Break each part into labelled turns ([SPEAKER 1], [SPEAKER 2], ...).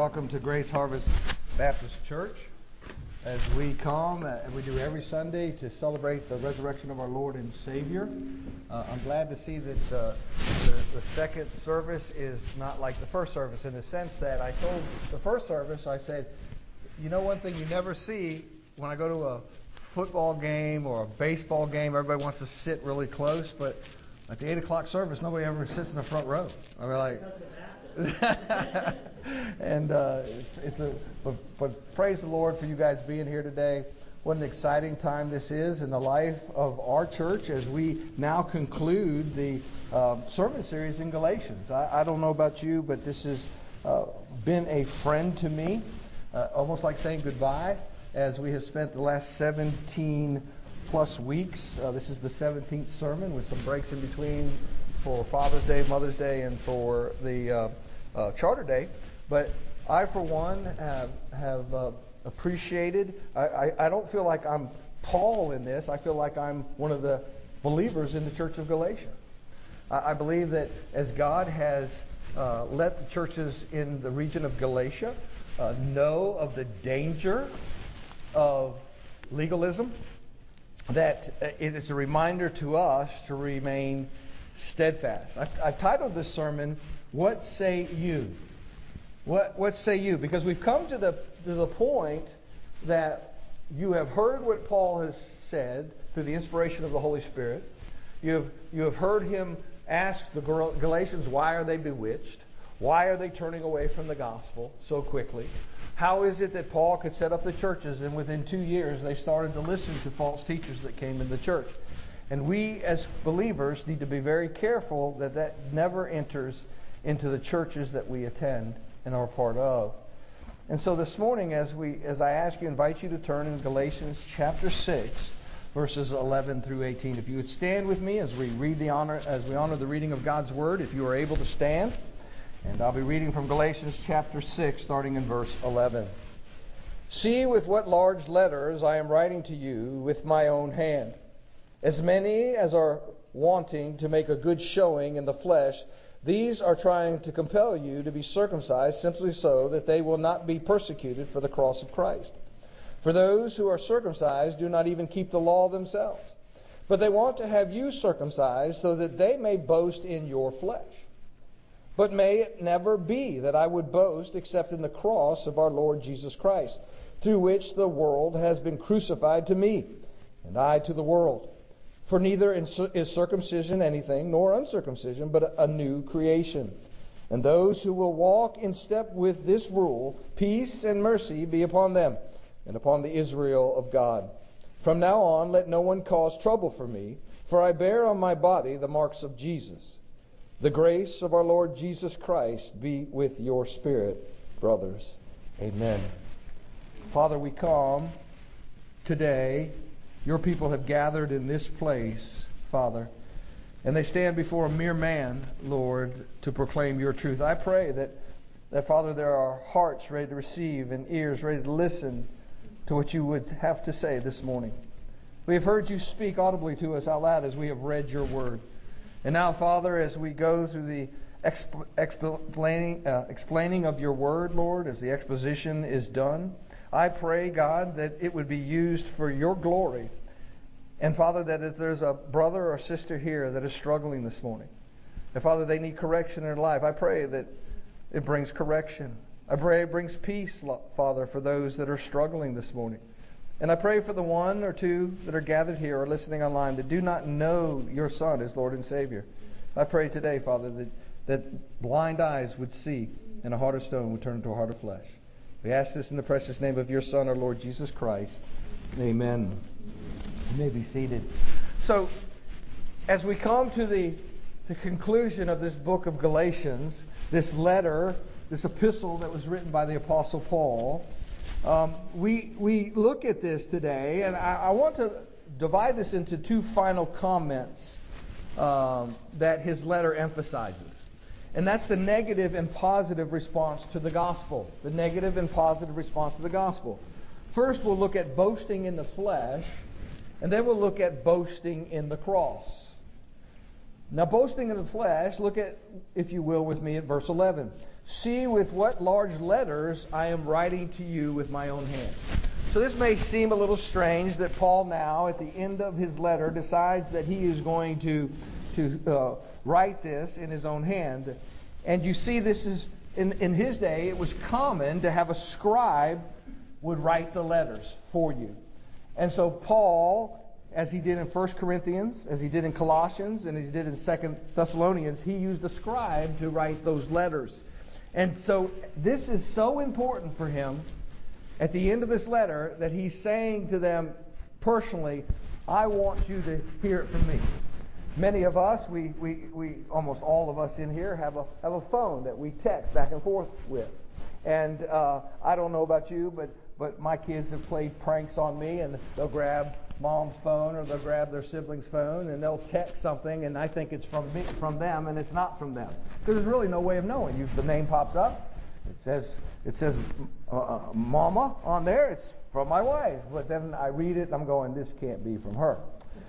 [SPEAKER 1] Welcome to Grace Harvest Baptist Church as we come, and we do every Sunday, to celebrate the resurrection of our Lord and Savior. I'm glad to see that the second service is not like the first service, in the sense that I told the first service, I said, you know, one thing you never see when I go to a football game or a baseball game, everybody wants to sit really close, but at the 8 o'clock service, nobody ever sits in the front row. I mean, like, and but praise the Lord for you guys being here today. What an exciting time this is in the life of our church as we now conclude the sermon series in Galatians. I don't know about you, but this has been a friend to me, almost like saying goodbye, as we have spent the last 17 plus weeks. This is the 17th sermon with some breaks in between for Father's Day, Mother's Day, and for the Charter Day. But I, for one, have appreciated. I don't feel like I'm Paul in this. I feel like I'm one of the believers in the Church of Galatia. I believe that as God has let the churches in the region of Galatia know of the danger of legalism, that it is a reminder to us to remain steadfast. I've titled this sermon, "What Say You?" What say you? Because we've come to the point that you have heard what Paul has said through the inspiration of the Holy Spirit. You have heard him ask the Galatians, why are they bewitched? Why are they turning away from the gospel so quickly? How is it that Paul could set up the churches and within 2 years they started to listen to false teachers that came in the church? And we as believers need to be very careful that that never enters into the churches that we attend and are part of. And so this morning, as I invite you to turn in Galatians chapter 6, verses 11 through 18. If you would stand with me as we honor the reading of God's Word, if you are able to stand. And I'll be reading from Galatians chapter 6, starting in verse 11. See with what large letters I am writing to you with my own hand. As many as are wanting to make a good showing in the flesh, these are trying to compel you to be circumcised simply so that they will not be persecuted for the cross of Christ. For those who are circumcised do not even keep the law themselves, but they want to have you circumcised so that they may boast in your flesh. But may it never be that I would boast except in the cross of our Lord Jesus Christ, through which the world has been crucified to me, and I to the world. For neither is circumcision anything, nor uncircumcision, but a new creation. And those who will walk in step with this rule, peace and mercy be upon them, and upon the Israel of God. From now on, let no one cause trouble for me, for I bear on my body the marks of Jesus. The grace of our Lord Jesus Christ be with your spirit, brothers. Amen. Father, we come today. Your people have gathered in this place, Father, and they stand before a mere man, Lord, to proclaim your truth. I pray that Father, there are hearts ready to receive and ears ready to listen to what you would have to say this morning. We have heard you speak audibly to us out loud as we have read your word. And now, Father, as we go through the explaining of your word, Lord, as the exposition is done, I pray, God, that it would be used for your glory. And, Father, that if there's a brother or sister here that is struggling this morning, and, Father, they need correction in their life, I pray that it brings correction. I pray it brings peace, Father, for those that are struggling this morning. And I pray for the one or two that are gathered here or listening online that do not know your Son as Lord and Savior. I pray today, Father, that blind eyes would see and a heart of stone would turn into a heart of flesh. We ask this in the precious name of your Son, our Lord Jesus Christ. Amen. You may be seated. So, as we come to the conclusion of this book of Galatians, this letter, this epistle that was written by the Apostle Paul, we look at this today, and I want to divide this into two final comments that his letter emphasizes. And that's the negative and positive response to the gospel. The negative and positive response to the gospel. First, we'll look at boasting in the flesh, and then we'll look at boasting in the cross. Now, boasting in the flesh, look at, if you will, with me at verse 11. See with what large letters I am writing to you with my own hand. So this may seem a little strange that Paul now, at the end of his letter, decides that he is going to write this in his own hand. And you see, this is, in his day, it was common to have a scribe would write the letters for you. And so Paul, as he did in 1 Corinthians, as he did in Colossians, and as he did in 2 Thessalonians, he used a scribe to write those letters. And so this is so important for him at the end of this letter that he's saying to them personally, I want you to hear it from me. Many of us, we almost all of us in here have a phone that we text back and forth with. And I don't know about you, but my kids have played pranks on me, and they'll grab mom's phone or they'll grab their sibling's phone and they'll text something, and I think it's from them, and it's not from them. Because there's really no way of knowing. The name pops up. It says Mama on there. It's from my wife. But then I read it and I'm going, this can't be from her.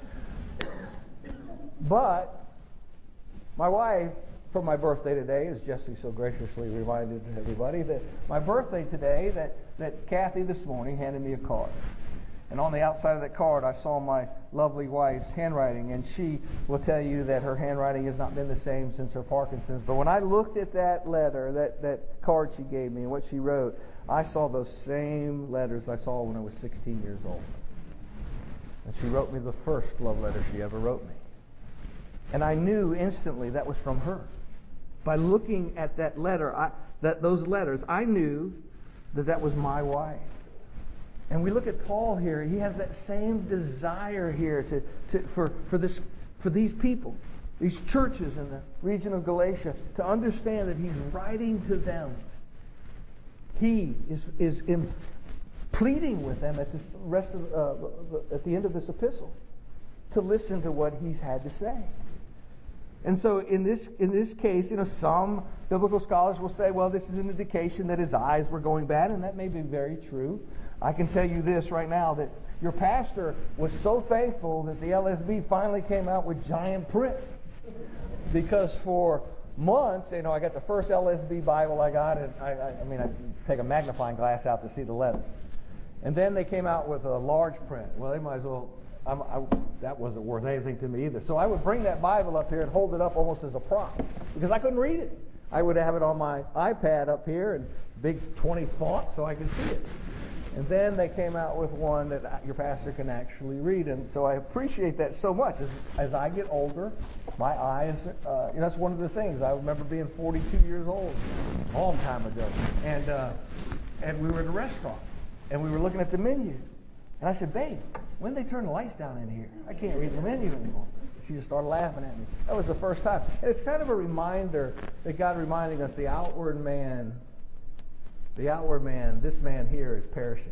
[SPEAKER 1] But my wife, for my birthday today, as Jesse so graciously reminded everybody, that my birthday today, that Kathy this morning handed me a card. And on the outside of that card, I saw my lovely wife's handwriting. And she will tell you that her handwriting has not been the same since her Parkinson's. But when I looked at that letter, that card she gave me and what she wrote, I saw those same letters I saw when I was 16 years old. And she wrote me the first love letter she ever wrote me. And I knew instantly that was from her. By looking at that letter, those letters, I knew that was my wife. And we look at Paul here. He has that same desire here for these people, these churches in the region of Galatia, to understand that he's writing to them. He is pleading with them at the end of this epistle to listen to what he's had to say. And so in this case, some biblical scholars will say, well, this is an indication that his eyes were going bad, and that may be very true. I can tell you this right now, that your pastor was so thankful that the LSB finally came out with giant print. Because for months, I got the first LSB Bible I got, and I take a magnifying glass out to see the letters. And then they came out with a large print. Well, they might as well, that wasn't worth anything to me either. So I would bring that Bible up here and hold it up almost as a prop, because I couldn't read it. I would have it on my iPad up here in big 20 font so I could see it. And then they came out with one that your pastor can actually read. And so I appreciate that so much. As I get older, my eyes, that's one of the things. I remember being 42 years old a long time ago. And we were at a restaurant. And we were looking at the menu. And I said, babe, when did they turn the lights down in here? I can't read the menu anymore. She just started laughing at me. That was the first time. And it's kind of a reminder that God reminding us the outward man, this man here is perishing.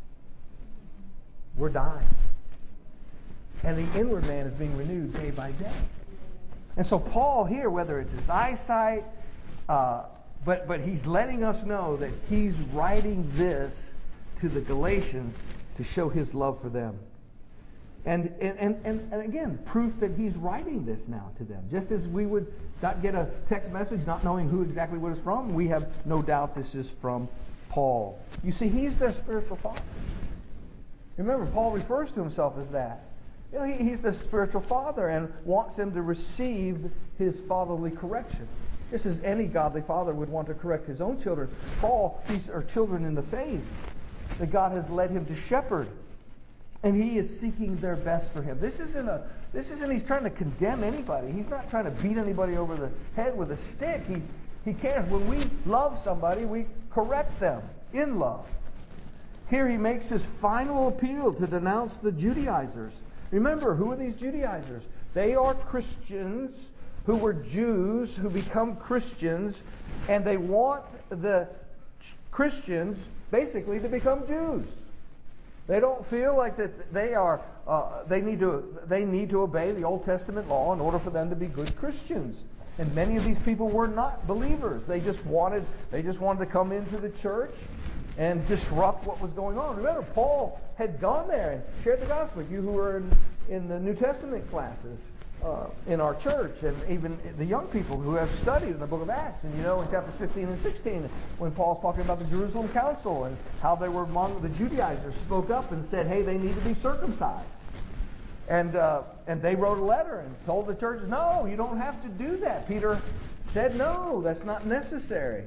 [SPEAKER 1] We're dying. And the inward man is being renewed day by day. And so Paul here, whether it's his eyesight, but he's letting us know that he's writing this to the Galatians to show his love for them. And again, proof that he's writing this now to them. Just as we would not get a text message not knowing who exactly what it's from, we have no doubt this is from Paul. You see, he's their spiritual father. Remember, Paul refers to himself as that. He's the spiritual father and wants them to receive his fatherly correction. Just as any godly father would want to correct his own children. Paul, these are children in the faith that God has led him to shepherd. And he is seeking their best for him. This isn't he's trying to condemn anybody. He's not trying to beat anybody over the head with a stick. He cares. When we love somebody, we correct them in love. Here he makes his final appeal to denounce the Judaizers. Remember, who are these Judaizers? They are Christians who were Jews who become Christians, and they want the Christians basically to become Jews. They don't feel like that they need to obey the Old Testament law in order for them to be good Christians. And many of these people were not believers. They just wanted to come into the church and disrupt what was going on. Remember, Paul had gone there and shared the gospel. You who were in the New Testament classes, in our church, and even the young people who have studied in the book of Acts. And in chapters 15 and 16, when Paul's talking about the Jerusalem Council and how they were among the Judaizers, spoke up and said, hey, they need to be circumcised. And they wrote a letter and told the church, no, you don't have to do that. Peter said, no, that's not necessary.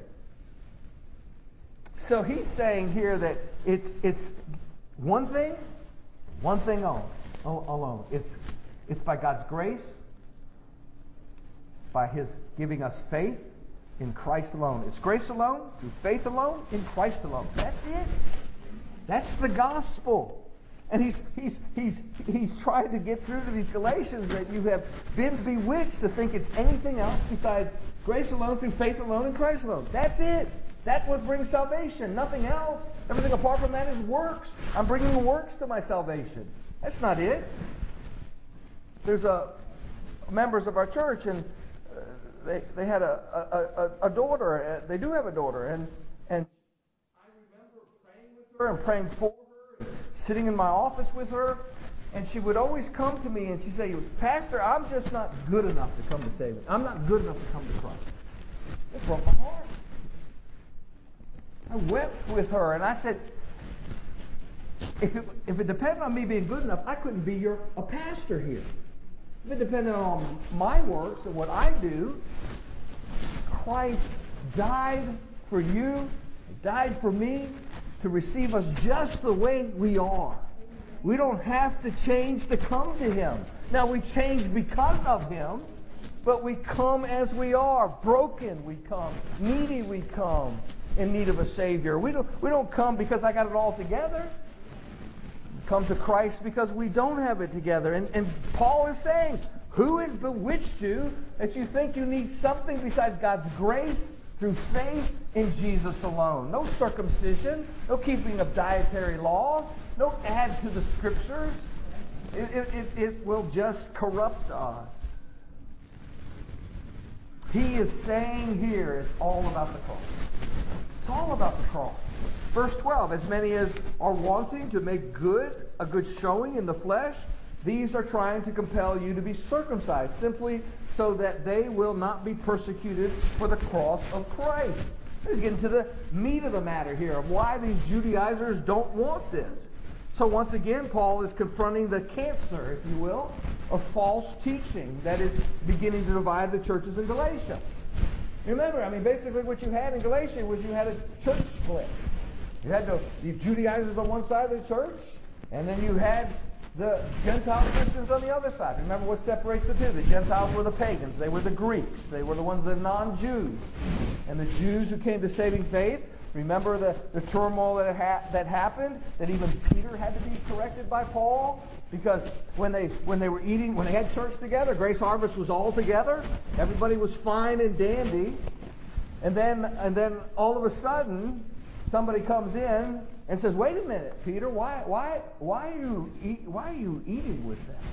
[SPEAKER 1] So he's saying here that it's one thing alone. It's by God's grace, by His giving us faith in Christ alone. It's grace alone, through faith alone, in Christ alone. That's it. That's the gospel. And he's trying to get through to these Galatians that you have been bewitched to think it's anything else besides grace alone, through faith alone, in Christ alone. That's it. That's what brings salvation. Nothing else. Everything apart from that is works. I'm bringing works to my salvation. That's not it. There's members of our church, and they had a daughter. They do have a daughter, and I remember praying with her and praying for her, and sitting in my office with her, and she would always come to me and she'd say, Pastor, I'm just not good enough to come to save it. I'm not good enough to come to Christ. It broke my heart. I wept with her, and I said, if it depended on me being good enough, I couldn't be a pastor here. If it depended on my works and what I do, Christ died for you, died for me, to receive us just the way we are. We don't have to change to come to Him. Now, we change because of Him, but we come as we are. Broken we come. Needy we come. In need of a Savior. We don't come because I got it all together. We come to Christ because we don't have it together. And Paul is saying, who has bewitched you that you think you need something besides God's grace through faith in Jesus alone? No circumcision, no keeping of dietary laws, no add to the Scriptures. It will just corrupt us. He is saying here it's all about the cross. It's all about the cross. Verse 12, as many as are wanting to make a good showing in the flesh, these are trying to compel you to be circumcised, simply so that they will not be persecuted for the cross of Christ. Let's get into the meat of the matter here, of why these Judaizers don't want this. So once again, Paul is confronting the cancer, if you will, of false teaching that is beginning to divide the churches in Galatia. Remember, basically what you had in Galatia was you had a church split. You had the Judaizers on one side of the church, and then you had the Gentile Christians on the other side. Remember what separates the two. The Gentiles were the pagans. They were the Greeks. They were the ones, the non-Jews. And the Jews who came to saving faith, remember the turmoil that happened, that even Peter had to be corrected by Paul? Because when they had church together, Grace Harvest was all together. Everybody was fine and dandy. And then all of a sudden, somebody comes in and says, "Wait a minute, Peter, why are you eating with them?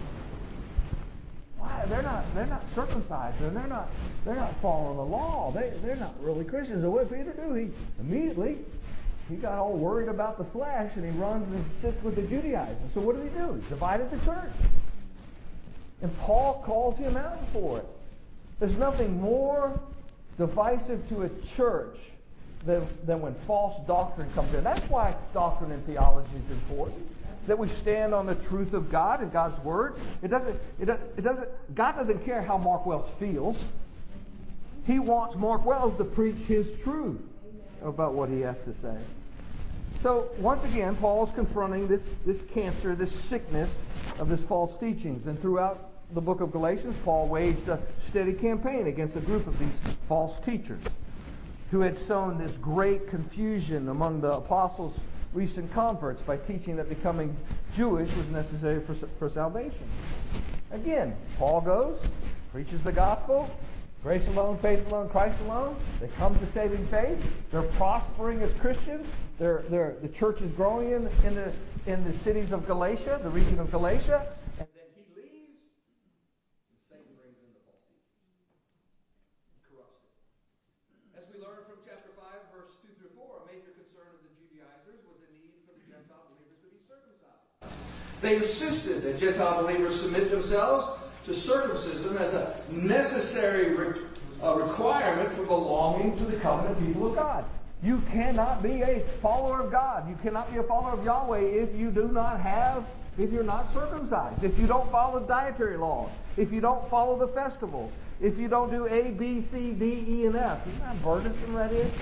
[SPEAKER 1] Why they're not circumcised and they're not following the law. They're not really Christians." So what did Peter do? He got all worried about the flesh, and he runs and sits with the Judaizers. So what did he do? He divided the church. And Paul calls him out for it. There's nothing more divisive to a church than when false doctrine comes in. That's why doctrine and theology is important. That we stand on the truth of God and God's Word. God doesn't care how Mark Wells feels. He wants Mark Wells to preach his truth about what he has to say. So, once again, Paul is confronting this cancer, this sickness of this false teachings. And throughout the book of Galatians, Paul waged a steady campaign against a group of these false teachers who had sown this great confusion among the apostles' recent converts by teaching that becoming Jewish was necessary for salvation. Again, Paul goes, preaches the gospel, grace alone, faith alone, Christ alone. They come to saving faith. They're prospering as Christians. The church is growing in the cities of Galatia, the region of Galatia. And then he leaves, and Satan brings in the false teachers. He corrupts it. As we learn from chapter 5, verse 2 through 4, a major concern of the Judaizers was a need for the Gentile believers to be circumcised. They insisted that Gentile believers submit themselves to circumcision as a necessary requirement for belonging to the covenant people of God. You cannot be a follower of God. You cannot be a follower of Yahweh if you're not circumcised, if you don't follow the dietary laws, if you don't follow the festivals, if you don't do A, B, C, D, E, and F. You know how burdensome that is?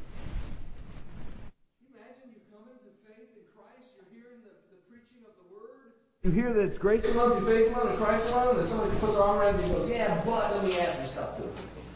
[SPEAKER 1] You hear that it's grace alone, through faith alone, and Christ alone, and somebody puts their arm around you and goes, yeah, but let me add some stuff to it.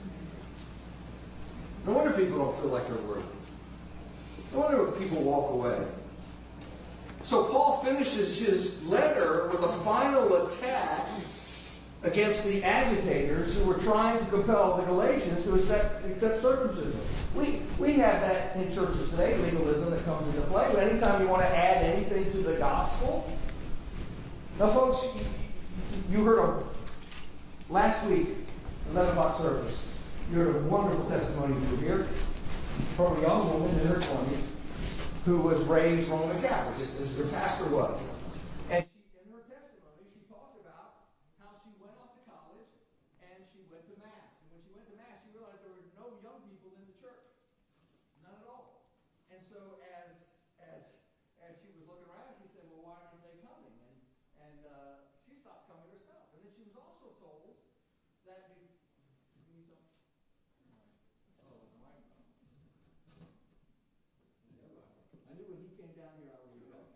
[SPEAKER 1] No wonder people don't feel like they're worthy. No wonder people walk away. So Paul finishes his letter with a final attack against the agitators who were trying to compel the Galatians to accept circumcision. We have that in churches today, legalism that comes into play. But anytime you want to add anything to the gospel. Now, folks, you heard last week, 11 o'clock service, you heard a wonderful testimony you here from a young woman in her 20s who was raised Roman Catholic, just as your pastor was. And in her testimony, she talked about how she went off to college and she went to Mass. And when she went to Mass, she realized there were no young people in the church. None at all. And so as she was looking around, she said, well, why aren't they coming? And she stopped coming herself. And then she was also told that I knew when he came down here I would be wrong.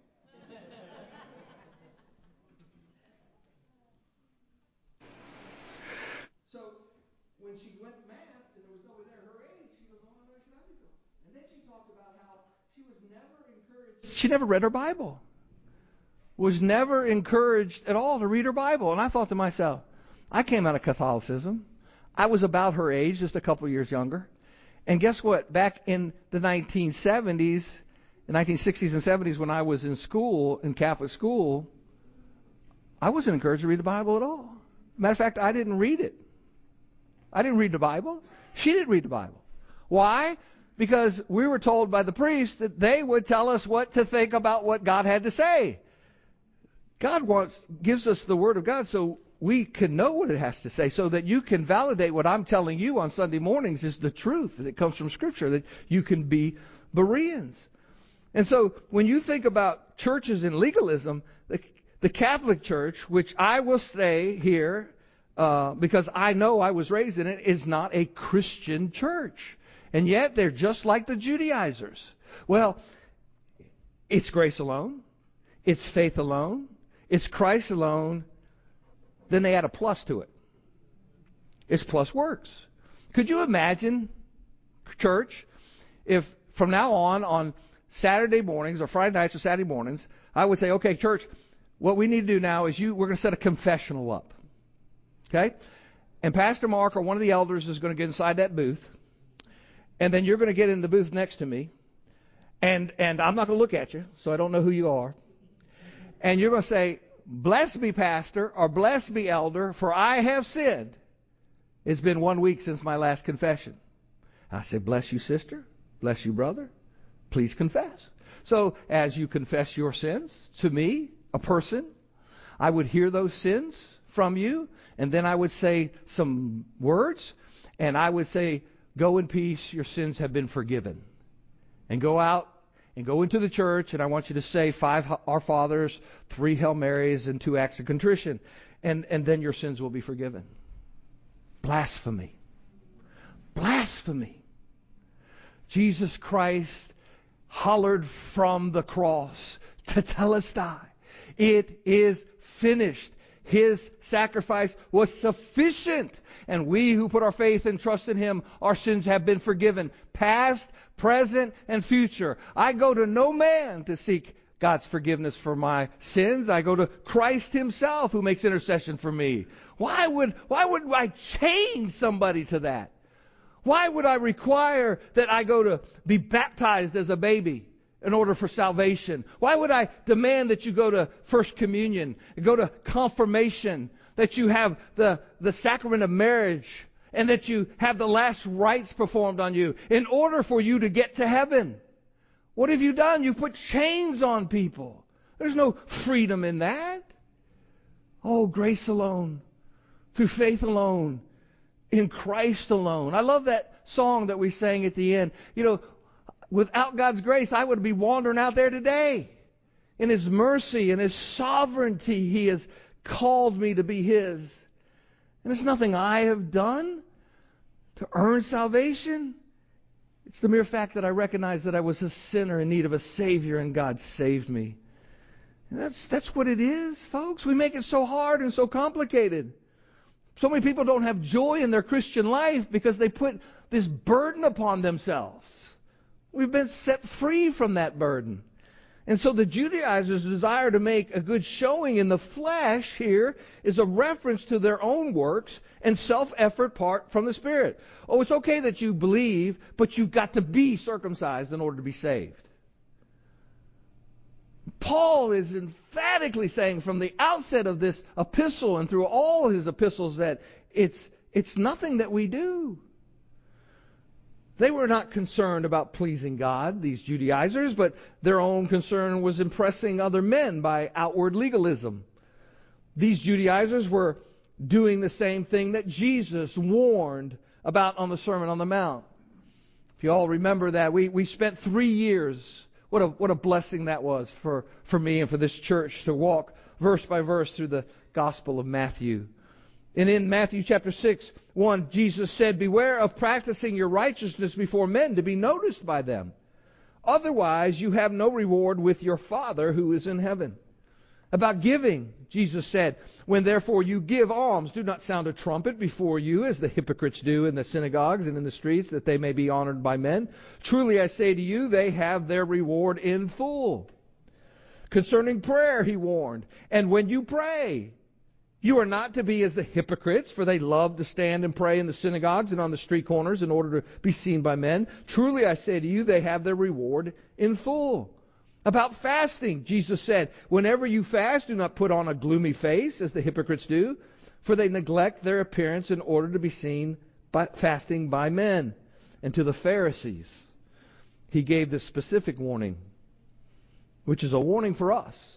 [SPEAKER 1] So when she went to Mass and there was nobody there her age, she goes, oh, no, should I be going? And then she talked about how she was never encouraged. She never read her Bible. Was never encouraged at all to read her Bible. And I thought to myself, I came out of Catholicism. I was about her age, just a couple of years younger. And guess what? Back in the 1970s, the 1960s and 70s, when I was in school, in Catholic school, I wasn't encouraged to read the Bible at all. Matter of fact, I didn't read it. I didn't read the Bible. She didn't read the Bible. Why? Because we were told by the priest that they would tell us what to think about what God had to say. God gives us the Word of God so we can know what it has to say, so that you can validate what I'm telling you on Sunday mornings is the truth that comes from Scripture, that you can be Bereans. And so when you think about churches in legalism, the Catholic Church, which I will say here, because I know I was raised in it, is not a Christian church. And yet they're just like the Judaizers. Well, it's grace alone. It's faith alone. It's Christ alone. Then they add a plus to it. It's plus works. Could you imagine, church, if from now on Saturday mornings or Friday nights or Saturday mornings, I would say, okay, church, what we need to do now is we're going to set a confessional up. Okay? And Pastor Mark or one of the elders is going to get inside that booth. And then you're going to get in the booth next to me. And I'm not going to look at you, so I don't know who you are. And you're going to say, blessed be pastor or blessed be elder, for I have sinned. It's been 1 week since my last confession. I say, bless you, sister. Bless you, brother. Please confess. So as you confess your sins to me, a person, I would hear those sins from you, and then I would say some words, and I would say, go in peace, your sins have been forgiven. And go out and go into the church, and I want you to say 5 Our Fathers, 3 Hail Marys, and 2 acts of contrition. And then your sins will be forgiven. Blasphemy. Blasphemy. Jesus Christ hollered from the cross, Tetelestai. It is finished. His sacrifice was sufficient. And we who put our faith and trust in Him, our sins have been forgiven. Past, present, and future. I go to no man to seek God's forgiveness for my sins. I go to Christ Himself who makes intercession for me. Why would I chain somebody to that? Why would I require that I go to be baptized as a baby in order for salvation? Why would I demand that you go to First Communion, go to confirmation, that you have the sacrament of marriage, and that you have the last rites performed on you in order for you to get to heaven? What have you done? You've put chains on people. There's no freedom in that. Oh, grace alone.
[SPEAKER 2] through faith alone, in Christ alone. I love that song that we sang at the end. You know, without God's grace, I would be wandering out there today. In His mercy and His sovereignty, He has called me to be His. And it's nothing I have done to earn salvation. It's the mere fact that I recognize that I was a sinner in need of a Savior, and God saved me. And that's what it is, folks. We make it so hard and so complicated. So many people don't have joy in their Christian life because they put this burden upon themselves. We've been set free from that burden. And so the Judaizers' desire to make a good showing in the flesh here is a reference to their own works and self-effort apart from the Spirit. Oh, it's okay that you believe, but you've got to be circumcised in order to be saved. Paul is emphatically saying from the outset of this epistle and through all his epistles that it's nothing that we do. They were not concerned about pleasing God, these Judaizers, but their own concern was impressing other men by outward legalism. These Judaizers were doing the same thing that Jesus warned about on the Sermon on the Mount. If you all remember that, we spent 3 years. What a blessing that was for me and for this church to walk verse by verse through the Gospel of Matthew. And in Matthew chapter 6:1, Jesus said, "Beware of practicing your righteousness before men to be noticed by them. Otherwise, you have no reward with your Father who is in heaven." About giving, Jesus said, "When therefore you give alms, do not sound a trumpet before you, as the hypocrites do in the synagogues and in the streets, that they may be honored by men. Truly I say to you, they have their reward in full." Concerning prayer, he warned, "And when you pray, you are not to be as the hypocrites, for they love to stand and pray in the synagogues and on the street corners in order to be seen by men. Truly I say to you, they have their reward in full." About fasting, Jesus said, "Whenever you fast, do not put on a gloomy face, as the hypocrites do, for they neglect their appearance in order to be seen by fasting by men." And to the Pharisees, he gave this specific warning, which is a warning for us.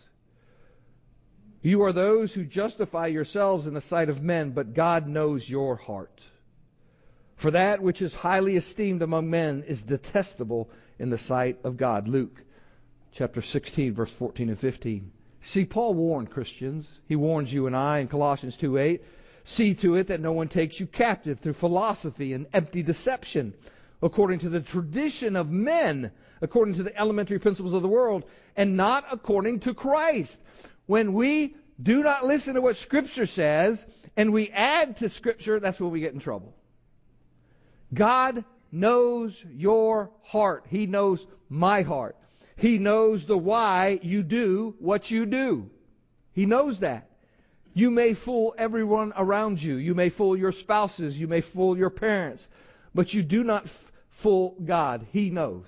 [SPEAKER 2] "You are those who justify yourselves in the sight of men, but God knows your heart. For that which is highly esteemed among men is detestable in the sight of God." Luke chapter 16, verse 14 and 15. See, Paul warned Christians. He warns you and I in Colossians 2:8. "See to it that no one takes you captive through philosophy and empty deception, according to the tradition of men, according to the elementary principles of the world, and not according to Christ." When we do not listen to what Scripture says, and we add to Scripture, that's where we get in trouble. God knows your heart. He knows my heart. He knows the why you do what you do. He knows that. You may fool everyone around you. You may fool your spouses. You may fool your parents. But you do not fool God. He knows.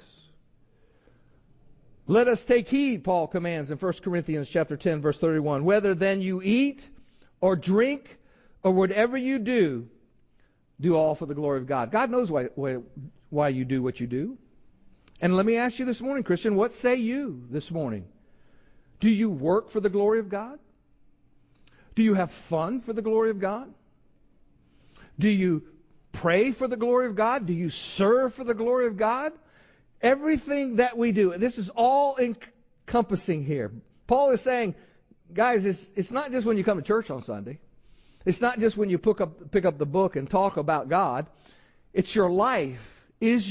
[SPEAKER 2] "Let us take heed," Paul commands in 1 Corinthians chapter 10, verse 31. "Whether then you eat or drink or whatever you do, do all for the glory of God." God knows why you do what you do. And let me ask you this morning, Christian, what say you this morning? Do you work for the glory of God? Do you have fun for the glory of God? Do you pray for the glory of God? Do you serve for the glory of God? Everything that we do, this is all encompassing here. Paul is saying, guys, it's not just when you come to church on Sunday. It's not just when you pick up the book and talk about God. It's your life. Is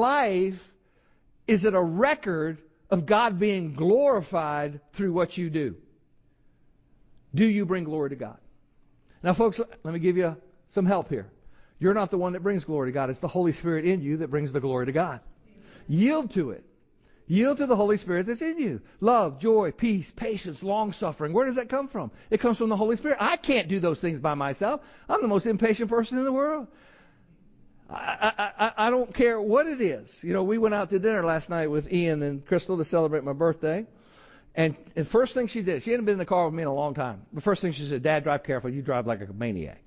[SPEAKER 2] it a record of God being glorified through what you do? Do you bring glory to God? Now, folks, let me give you some help here. You're not the one that brings glory to God. It's the Holy Spirit in you that brings the glory to God. Yield to it. Yield to the Holy Spirit that's in you. Love, joy, peace, patience, long-suffering. Where does that come from? It comes from the Holy Spirit. I can't do those things by myself. I'm the most impatient person in the world. I don't care what it is. You know, we went out to dinner last night with Ian and Crystal to celebrate my birthday. And the first thing she did, she hadn't been in the car with me in a long time. The first thing she said, "Dad, drive careful. You drive like a maniac."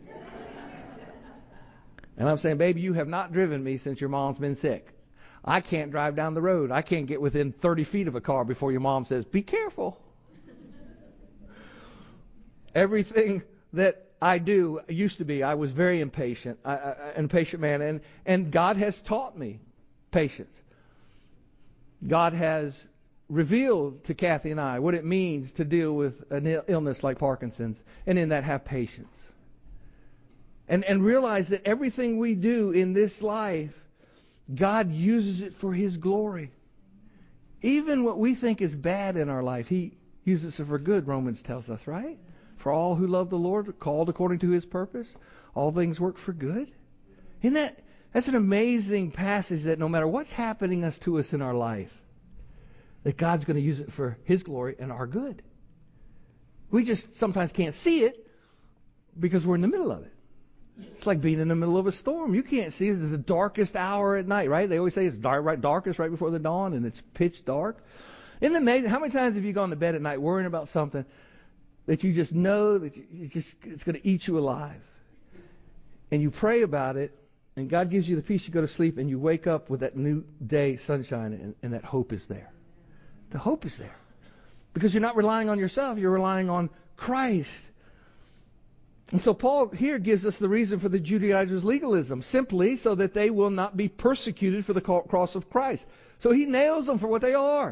[SPEAKER 2] And I'm saying, "Baby, you have not driven me since your mom's been sick. I can't drive down the road. I can't get within 30 feet of a car before your mom says, 'Be careful.'" Everything that I used to be. I was very impatient, an impatient man, and God has taught me patience. God has revealed to Kathy and I what it means to deal with an illness like Parkinson's, and in that have patience. And realize that everything we do in this life, God uses it for His glory. Even what we think is bad in our life, He uses it for good, Romans tells us, right? For all who love the Lord, called according to His purpose, all things work for good. That's an amazing passage that no matter what's happening to us in our life, that God's going to use it for His glory and our good. We just sometimes can't see it because we're in the middle of it. It's like being in the middle of a storm. You can't see it. It's the darkest hour at night, right? They always say it's darkest right before the dawn, and it's pitch dark. Isn't it amazing? How many times have you gone to bed at night worrying about something that you just know that it's going to eat you alive? And you pray about it, and God gives you the peace. You go to sleep, and you wake up with that new day sunshine, and that hope is there. The hope is there. Because you're not relying on yourself. You're relying on Christ. And so Paul here gives us the reason for the Judaizers' legalism, simply so that they will not be persecuted for the cross of Christ. So he nails them for what they are.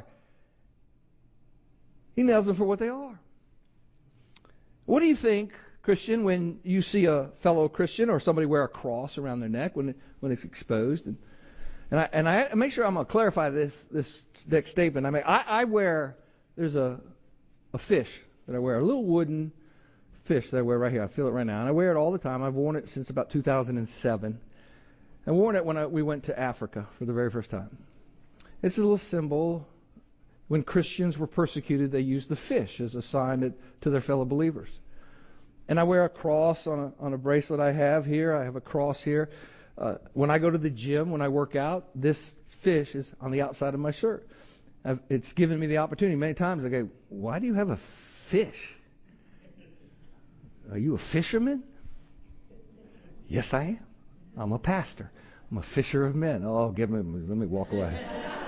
[SPEAKER 2] He nails them for what they are. What do you think, Christian, when you see a fellow Christian or somebody wear a cross around their neck when it's exposed? And I make sure I'm going to clarify this next statement. I mean, I wear, there's a fish that I wear, a little wooden fish that I wear right here. I feel it right now. And I wear it all the time. I've worn it since about 2007. I worn it when we went to Africa for the very first time. It's a little symbol. When Christians were persecuted, they used the fish as a sign to their fellow believers. And I wear a cross on a bracelet I have here. I have a cross here. When I go to the gym, when I work out, this fish is on the outside of my shirt. It's given me the opportunity many times. I go, why do you have a fish? Are you a fisherman? Yes, I am. I'm a pastor. I'm a fisher of men. Oh, let me walk away.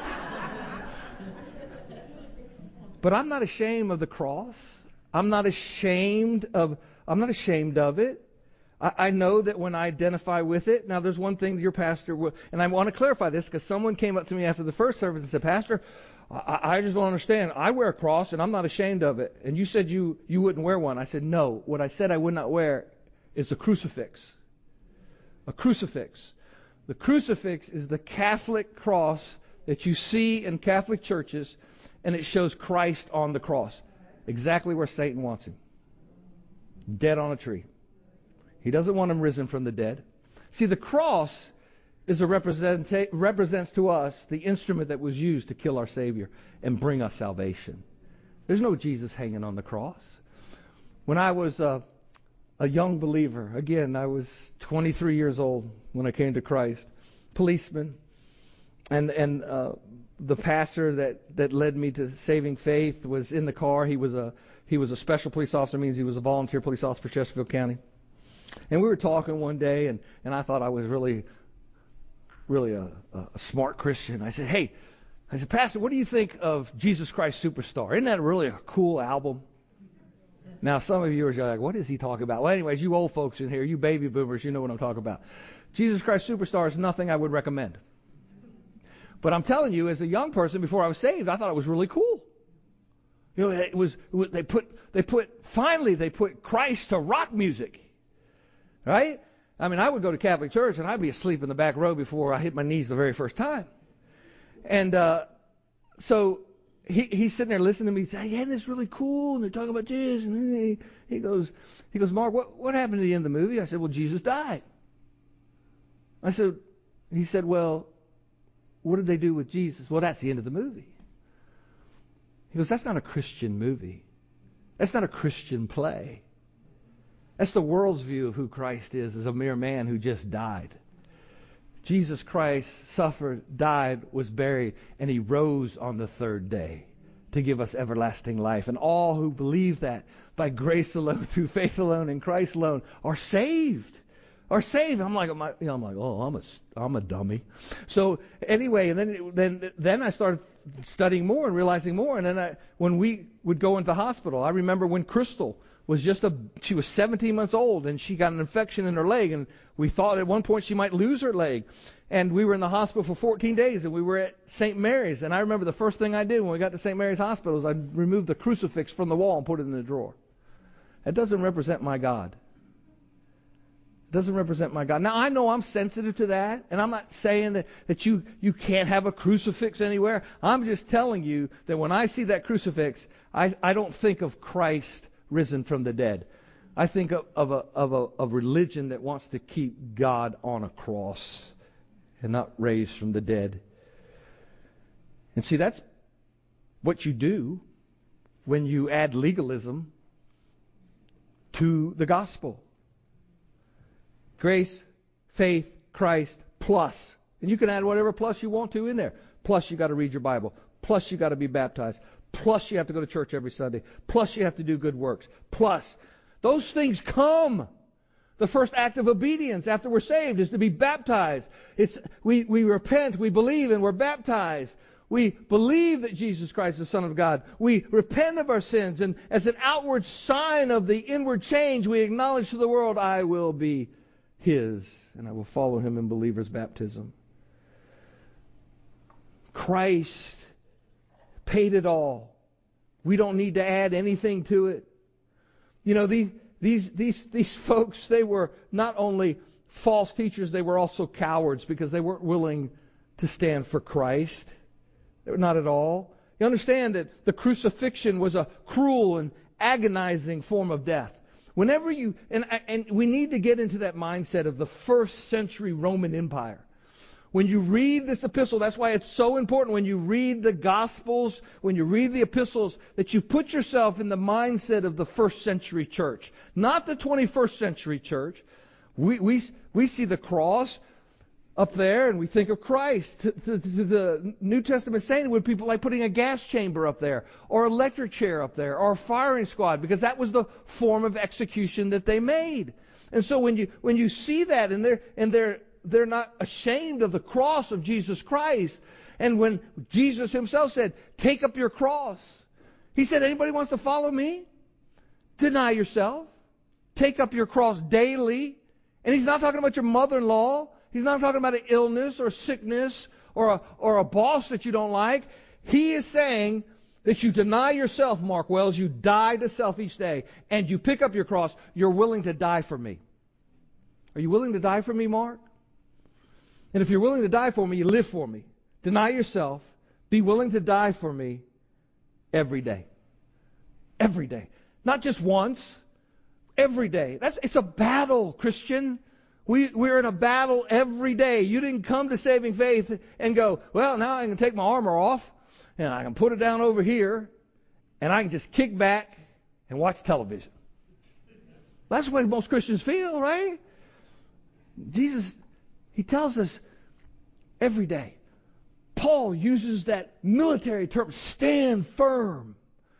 [SPEAKER 2] But I'm not ashamed of the cross. I'm not ashamed of it. I know that when I identify with it, now there's one thing that your pastor will, and I want to clarify this because someone came up to me after the first service and said, Pastor, I just don't understand. I wear a cross and I'm not ashamed of it. And you said you wouldn't wear one. I said, no. What I said I would not wear is a crucifix. A crucifix. The crucifix is the Catholic cross that you see in Catholic churches, and it shows Christ on the cross. Exactly where Satan wants him. Dead on a tree. He doesn't want him risen from the dead. See, the cross is represents to us the instrument that was used to kill our Savior and bring us salvation. There's no Jesus hanging on the cross. When I was a young believer, again, I was 23 years old when I came to Christ, policeman, and the pastor that led me to saving faith was in the car. He was a special police officer, means he was a volunteer police officer for Chesterfield County. And we were talking one day, and I thought I was really a smart Christian. I said, Pastor, what do you think of Jesus Christ Superstar? Isn't that really a cool album? Now, some of you are like, what is he talking about? Well, anyways, you old folks in here, you baby boomers, you know what I'm talking about. Jesus Christ Superstar is nothing I would recommend. But I'm telling you, as a young person, before I was saved, I thought it was really cool. You know, they put Christ to rock music. Right? I mean, I would go to Catholic church and I'd be asleep in the back row before I hit my knees the very first time. And so he's sitting there listening to me say, yeah, this is really cool. And they're talking about Jesus. And he goes, Mark, what happened at the end of the movie? I said, well, Jesus died. He said, well, what did they do with Jesus? Well, that's the end of the movie. He goes, that's not a Christian movie. That's not a Christian play. That's the world's view of who Christ is, as a mere man who just died. Jesus Christ suffered, died, was buried, and he rose on the third day to give us everlasting life. And all who believe that by grace alone, through faith alone, in Christ alone, are saved. Are saved. I'm like, oh, I'm a dummy. So anyway, and then I started studying more and realizing more. And then when we would go into the hospital, I remember when Crystal she was 17 months old, and she got an infection in her leg, and we thought at one point she might lose her leg. And we were in the hospital for 14 days, and we were at St. Mary's. And I remember the first thing I did when we got to St. Mary's Hospital is I removed the crucifix from the wall and put it in the drawer. It doesn't represent my God. It doesn't represent my God. Now, I know I'm sensitive to that, and I'm not saying that you can't have a crucifix anywhere. I'm just telling you that when I see that crucifix, I don't think of Christ risen from the dead. I think of a religion that wants to keep God on a cross and not raised from the dead. And see, that's what you do when you add legalism to the gospel. Grace, faith, Christ, plus. And you can add whatever plus you want to in there. Plus you got to read your Bible. Plus you got to be baptized. Plus you have to go to church every Sunday. Plus you have to do good works. Plus. Those things come. The first act of obedience after we're saved is to be baptized. We repent, we believe, and we're baptized. We believe that Jesus Christ is the Son of God. We repent of our sins, and as an outward sign of the inward change, we acknowledge to the world, I will be His, and I will follow Him in believer's baptism. Christ paid it all. We don't need to add anything to it. You know, these folks, they were not only false teachers, they were also cowards because they weren't willing to stand for Christ. They were not at all. You understand that the crucifixion was a cruel and agonizing form of death. Whenever you, and we need to get into that mindset of the first century Roman Empire. When you read this epistle, that's why it's so important when you read the Gospels, when you read the epistles, that you put yourself in the mindset of the first century church, not the 21st century church. We see the cross up there and we think of Christ. To the New Testament saint, it would be people like putting a gas chamber up there, or an electric chair up there, or a firing squad, because that was the form of execution that they made. And so when you see that and they're not ashamed of the cross of Jesus Christ. And when Jesus Himself said, take up your cross, He said, anybody wants to follow me? Deny yourself. Take up your cross daily. And He's not talking about your mother-in-law. He's not talking about an illness or sickness or a boss that you don't like. He is saying that you deny yourself, Mark Wells. You die to self each day. And you pick up your cross. You're willing to die for me. Are you willing to die for me, Mark? And if you're willing to die for me, you live for me. Deny yourself. Be willing to die for me every day. Every day. Not just once. Every day. It's a battle, Christian. We're in a battle every day. You didn't come to saving faith and go, well, now I can take my armor off and I can put it down over here and I can just kick back and watch television. That's the way most Christians feel, right? Jesus, He tells us every day. Paul uses that military term, stand firm.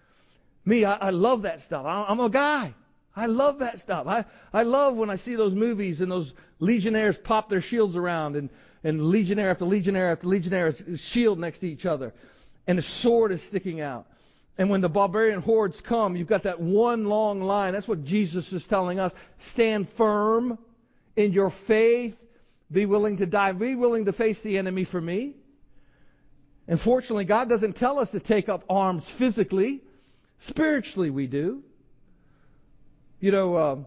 [SPEAKER 2] Me, I love that stuff. I'm a guy. I love that stuff. I love when I see those movies and those legionnaires pop their shields around and legionnaire after legionnaire after legionnaire shield next to each other. And the sword is sticking out. And when the barbarian hordes come, you've got that one long line. That's what Jesus is telling us. Stand firm in your faith. Be willing to die. Be willing to face the enemy for me. And fortunately, God doesn't tell us to take up arms physically. Spiritually, we do. You know,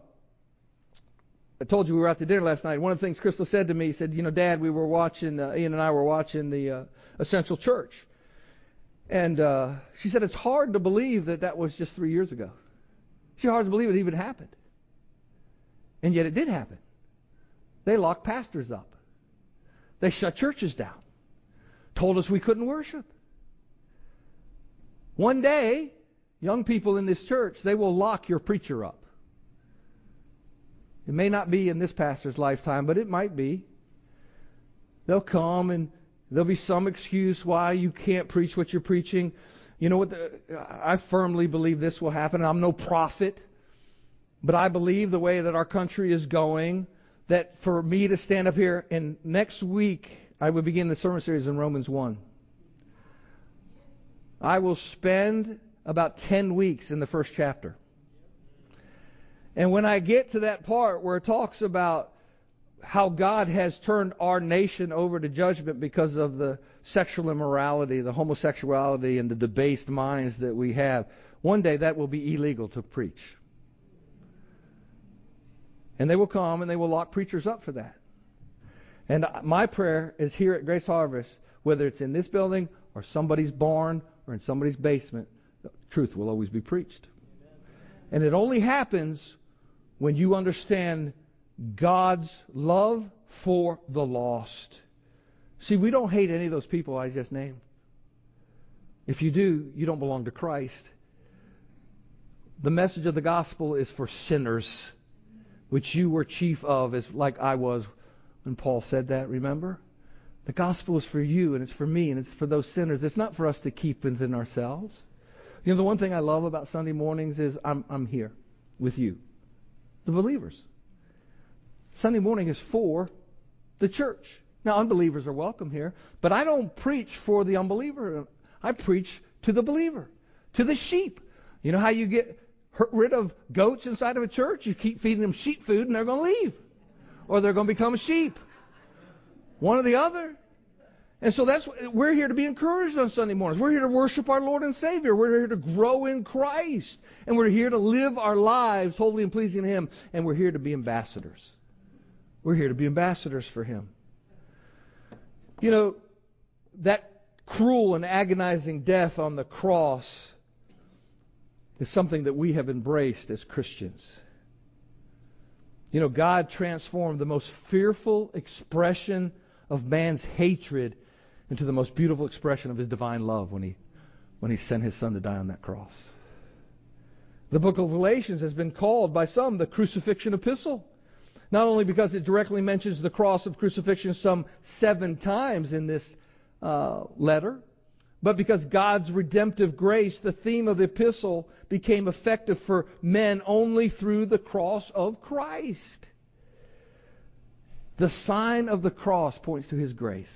[SPEAKER 2] I told you we were out to dinner last night. One of the things Crystal said to me, he said, you know, Dad, we were watching, Ian and I were watching the Essential Church. And she said, it's hard to believe that was just 3 years ago. It's hard to believe it even happened. And yet it did happen. They locked pastors up. They shut churches down. Told us we couldn't worship. One day, young people in this church, they will lock your preacher up. It may not be in this pastor's lifetime, but it might be. They'll come and there'll be some excuse why you can't preach what you're preaching. You know what? I firmly believe this will happen. I'm no prophet, but I believe the way that our country is going, that for me to stand up here and next week I will begin the sermon series in Romans 1. I will spend about 10 weeks in the first chapter. And when I get to that part where it talks about how God has turned our nation over to judgment because of the sexual immorality, the homosexuality, and the debased minds that we have, one day that will be illegal to preach. And they will come and they will lock preachers up for that. And my prayer is here at Grace Harvest, whether it's in this building or somebody's barn or in somebody's basement, the truth will always be preached. And it only happens when you understand God's love for the lost. See, we don't hate any of those people I just named. If you do, you don't belong to Christ. The message of the gospel is for sinners, which you were chief of, as like I was when Paul said that, remember? The gospel is for you, and it's for me, and it's for those sinners. It's not for us to keep within ourselves. You know, the one thing I love about Sunday mornings is I'm here with you, the believers. Sunday morning is for the church. Now, unbelievers are welcome here, but I don't preach for the unbeliever. I preach to the believer, to the sheep. You know how you get rid of goats inside of a church? You keep feeding them sheep food and they're going to leave. Or they're going to become sheep. One or the other. And so we're here to be encouraged on Sunday mornings. We're here to worship our Lord and Savior. We're here to grow in Christ. And we're here to live our lives holy and pleasing to Him. And we're here to be ambassadors. We're here to be ambassadors for Him. You know, that cruel and agonizing death on the cross is something that we have embraced as Christians. You know, God transformed the most fearful expression of man's hatred into the most beautiful expression of His divine love when He sent His Son to die on that cross. The book of Galatians has been called by some the crucifixion epistle. Not only because it directly mentions the cross of crucifixion some 7 times in this letter, but because God's redemptive grace, the theme of the epistle, became effective for men only through the cross of Christ. The sign of the cross points to His grace.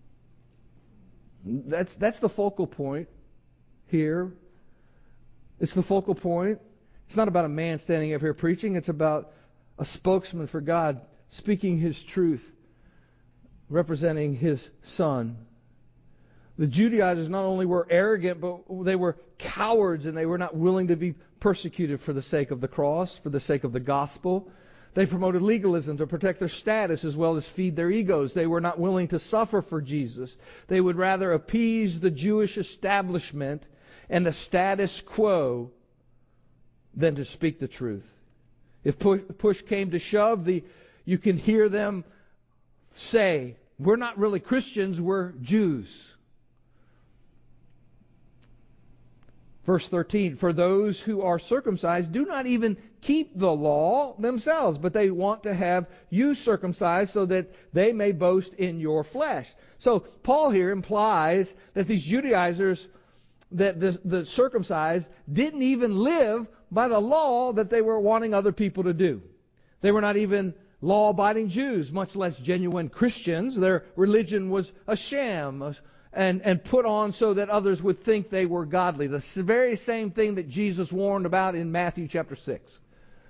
[SPEAKER 2] That's the focal point here. It's the focal point. It's not about a man standing up here preaching. It's about a spokesman for God speaking His truth, representing His Son. The Judaizers not only were arrogant, but they were cowards, and they were not willing to be persecuted for the sake of the cross, for the sake of the gospel. They promoted legalism to protect their status as well as feed their egos. They were not willing to suffer for Jesus. They would rather appease the Jewish establishment and the status quo than to speak the truth. If push came to shove, you can hear them say, we're not really Christians, we're Jews. Verse 13, for those who are circumcised do not even keep the law themselves, but they want to have you circumcised so that they may boast in your flesh. So Paul here implies that these Judaizers, that the circumcised, didn't even live by the law that they were wanting other people to do. They were not even law-abiding Jews, much less genuine Christians. Their religion was a sham and put on so that others would think they were godly. The very same thing that Jesus warned about in Matthew chapter 6.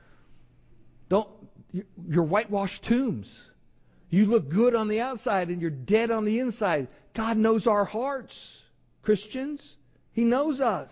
[SPEAKER 2] You're whitewashed tombs. You look good on the outside and you're dead on the inside. God knows our hearts, Christians. He knows us.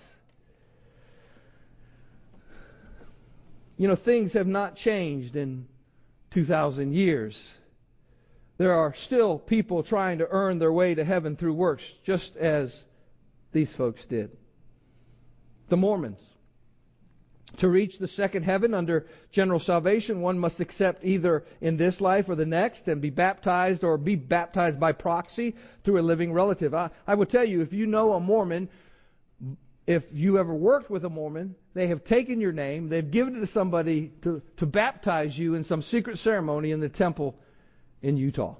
[SPEAKER 2] You know, things have not changed in 2,000 years. There are still people trying to earn their way to heaven through works, just as these folks did. The Mormons. To reach the second heaven under general salvation, one must accept either in this life or the next and be baptized or be baptized by proxy through a living relative. I would tell you, if you know a Mormon, if you ever worked with a Mormon, they have taken your name, they've given it to somebody to baptize you in some secret ceremony in the temple in Utah.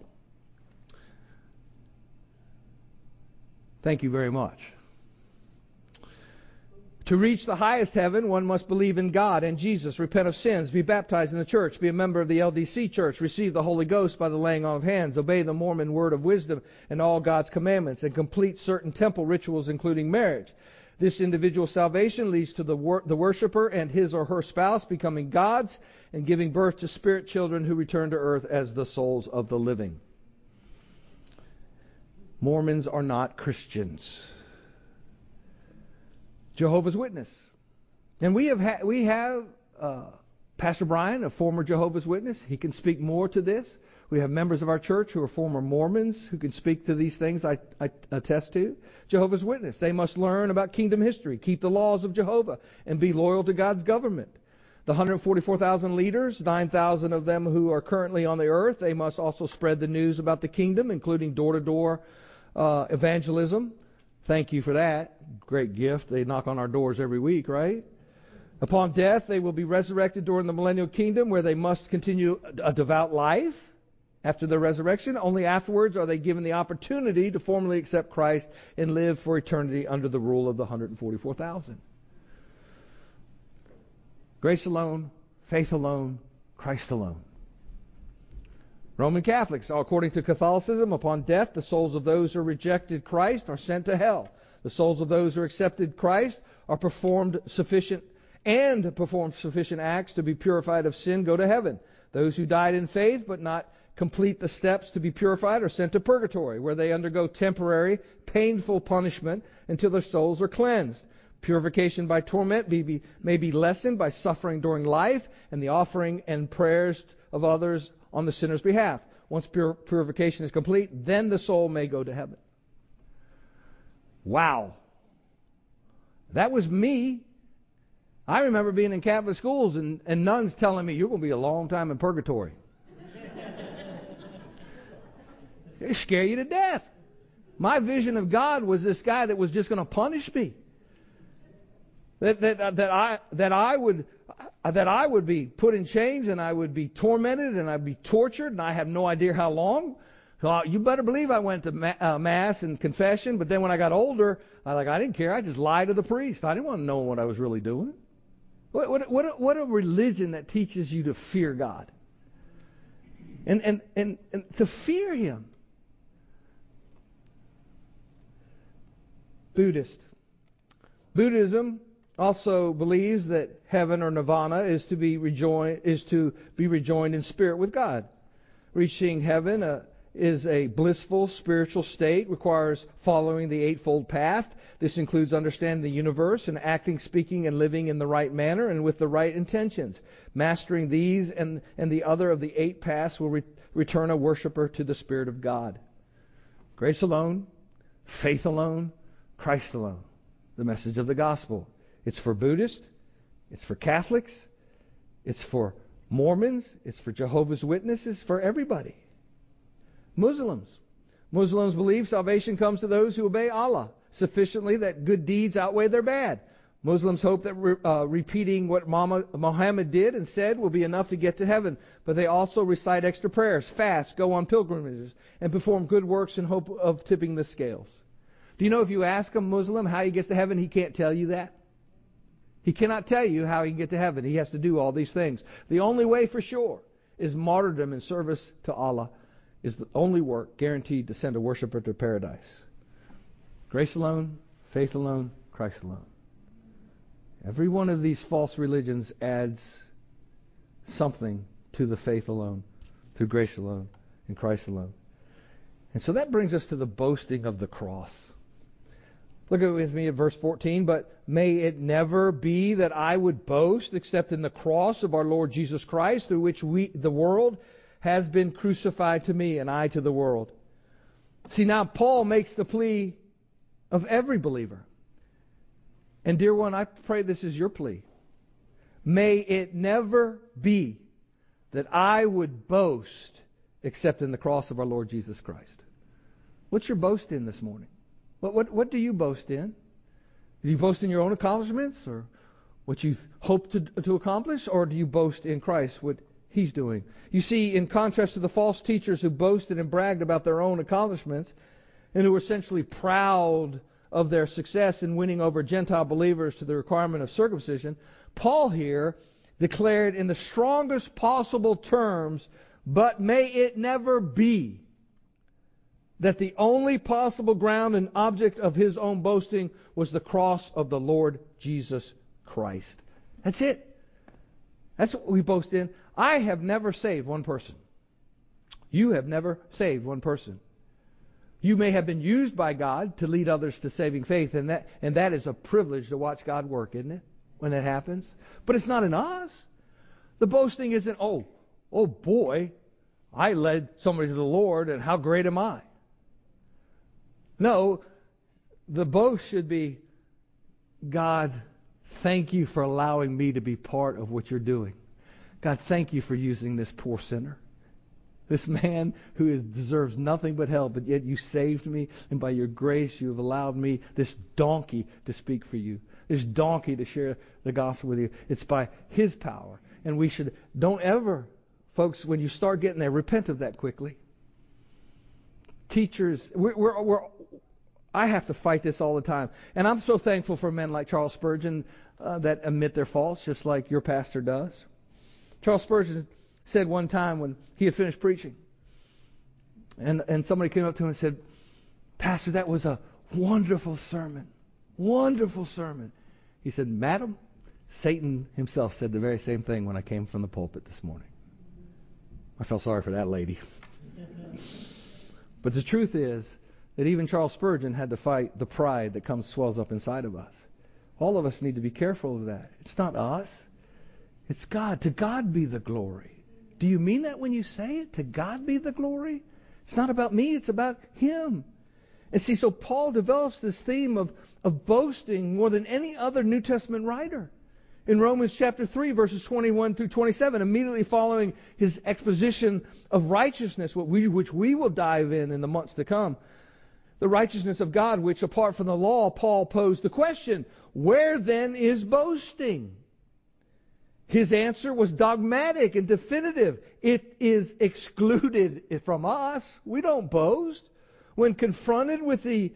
[SPEAKER 2] Thank you very much. To reach the highest heaven, one must believe in God and Jesus, repent of sins, be baptized in the church, be a member of the LDC church, receive the Holy Ghost by the laying on of hands, obey the Mormon word of wisdom and all God's commandments, and complete certain temple rituals including marriage. This individual salvation leads to the worshiper and his or her spouse becoming gods and giving birth to spirit children who return to earth as the souls of the living. Mormons are not Christians. Jehovah's Witness. And we have Pastor Brian, a former Jehovah's Witness. He can speak more to this. We have members of our church who are former Mormons who can speak to these things I attest to. Jehovah's Witness. They must learn about kingdom history, keep the laws of Jehovah, and be loyal to God's government. The 144,000 leaders, 9,000 of them who are currently on the earth, they must also spread the news about the kingdom, including door-to-door evangelism. Thank you for that. Great gift. They knock on our doors every week, right? Upon death, they will be resurrected during the millennial kingdom, where they must continue a devout life after their resurrection. Only afterwards are they given the opportunity to formally accept Christ and live for eternity under the rule of the 144,000. Grace alone, faith alone, Christ alone. Roman Catholics, according to Catholicism, upon death, the souls of those who rejected Christ are sent to hell. The souls of those who accepted Christ are performed sufficient acts to be purified of sin go to heaven. Those who died in faith but not complete the steps to be purified are sent to purgatory, where they undergo temporary, painful punishment until their souls are cleansed. Purification by torment may be lessened by suffering during life and the offering and prayers of others on the sinner's behalf. Once purification is complete, then the soul may go to heaven. Wow. That was me. I remember being in Catholic schools and nuns telling me, you're going to be a long time in purgatory. They scare you to death. My vision of God was this guy that was just going to punish me. That I would be put in chains and I would be tormented and I'd be tortured and I have no idea how long. So you better believe I went to mass and confession, but then when I got older, I didn't care. I just lied to the priest. I didn't want to know what I was really doing. What a religion that teaches you to fear God and to fear Him. Buddhism also believes that heaven or nirvana is to be rejoined in spirit with God. Reaching heaven is a blissful spiritual state, requires following the eightfold path. This includes understanding the universe and acting, speaking, and living in the right manner and with the right intentions. Mastering these and the other of the 8 paths will return a worshiper to the Spirit of God. Grace alone, faith alone, Christ alone. The message of the gospel. It's for Buddhists, it's for Catholics, it's for Mormons, it's for Jehovah's Witnesses, for everybody. Muslims believe salvation comes to those who obey Allah sufficiently that good deeds outweigh their bad. Muslims hope that repeating what Muhammad did and said will be enough to get to heaven, but they also recite extra prayers, fast, go on pilgrimages, and perform good works in hope of tipping the scales. Do you know if you ask a Muslim how he gets to heaven, he can't tell you that? He cannot tell you how he can get to heaven. He has to do all these things. The only way for sure is martyrdom in service to Allah is the only work guaranteed to send a worshiper to paradise. Grace alone, faith alone, Christ alone. Every one of these false religions adds something to the faith alone, through grace alone, and Christ alone. And so that brings us to the boasting of the cross. Look with me at verse 14. But may it never be that I would boast except in the cross of our Lord Jesus Christ, through which the world has been crucified to me and I to the world. See, now Paul makes the plea of every believer. And dear one, I pray this is your plea. May it never be that I would boast except in the cross of our Lord Jesus Christ. What's your boast in this morning? What do you boast in? Do you boast in your own accomplishments or what you hope to accomplish? Or do you boast in Christ, what He's doing? You see, in contrast to the false teachers who boasted and bragged about their own accomplishments and who were essentially proud of their success in winning over Gentile believers to the requirement of circumcision, Paul here declared in the strongest possible terms, but may it never be that the only possible ground and object of his own boasting was the cross of the Lord Jesus Christ. That's it. That's what we boast in. I have never saved one person. You have never saved one person. You may have been used by God to lead others to saving faith, and that is a privilege to watch God work, isn't it? When it happens. But it's not in us. The boasting isn't, oh boy, I led somebody to the Lord, and how great am I? No, the boast should be, God, thank you for allowing me to be part of what you're doing. God, thank you for using this poor sinner. This man who deserves nothing but hell, but yet you saved me, and by your grace you have allowed me, this donkey, to speak for you. This donkey to share the gospel with you. It's by his power. And we don't ever, folks, when you start getting there, repent of that quickly. Teachers, I have to fight this all the time. And I'm so thankful for men like Charles Spurgeon that admit their faults, just like your pastor does. Charles Spurgeon said one time when he had finished preaching, and somebody came up to him and said, Pastor, that was a wonderful sermon. Wonderful sermon. He said, Madam, Satan himself said the very same thing when I came from the pulpit this morning. I felt sorry for that lady. But the truth is that even Charles Spurgeon had to fight the pride that swells up inside of us. All of us need to be careful of that. It's not us. It's God. To God be the glory. Do you mean that when you say it? To God be the glory? It's not about me. It's about Him. And see, so Paul develops this theme of boasting more than any other New Testament writer. In Romans chapter 3, verses 21 through 27, immediately following his exposition of righteousness, which we will dive in the months to come, the righteousness of God, which apart from the law, Paul posed the question, where then is boasting? His answer was dogmatic and definitive. It is excluded from us. We don't boast. When confronted with the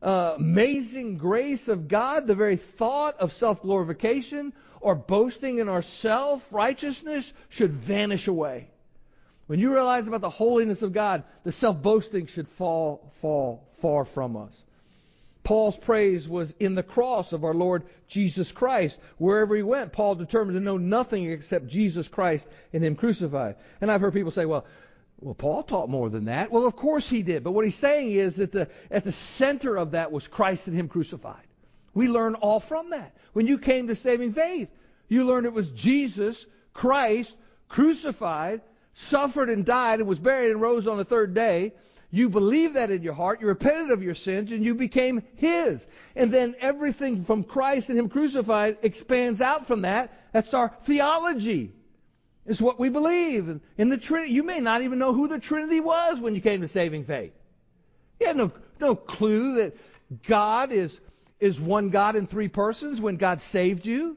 [SPEAKER 2] amazing grace of God, the very thought of self-glorification or boasting in our self-righteousness should vanish away. When you realize about the holiness of God, the self-boasting should fall far from us. Paul's praise was in the cross of our Lord Jesus Christ. Wherever he went, Paul determined to know nothing except Jesus Christ and Him crucified. And I've heard people say, well, Paul taught more than that. Well, of course he did. But what he's saying is that at the center of that was Christ and Him crucified. We learn all from that. When you came to saving faith, you learned it was Jesus Christ crucified, suffered and died and was buried and rose on the third day. You believed that in your heart. You repented of your sins and you became His. And then everything from Christ and Him crucified expands out from that. That's our theology. It's what we believe. In the Trinity, you may not even know who the Trinity was when you came to saving faith. You had no clue that God is one God in three persons when God saved you.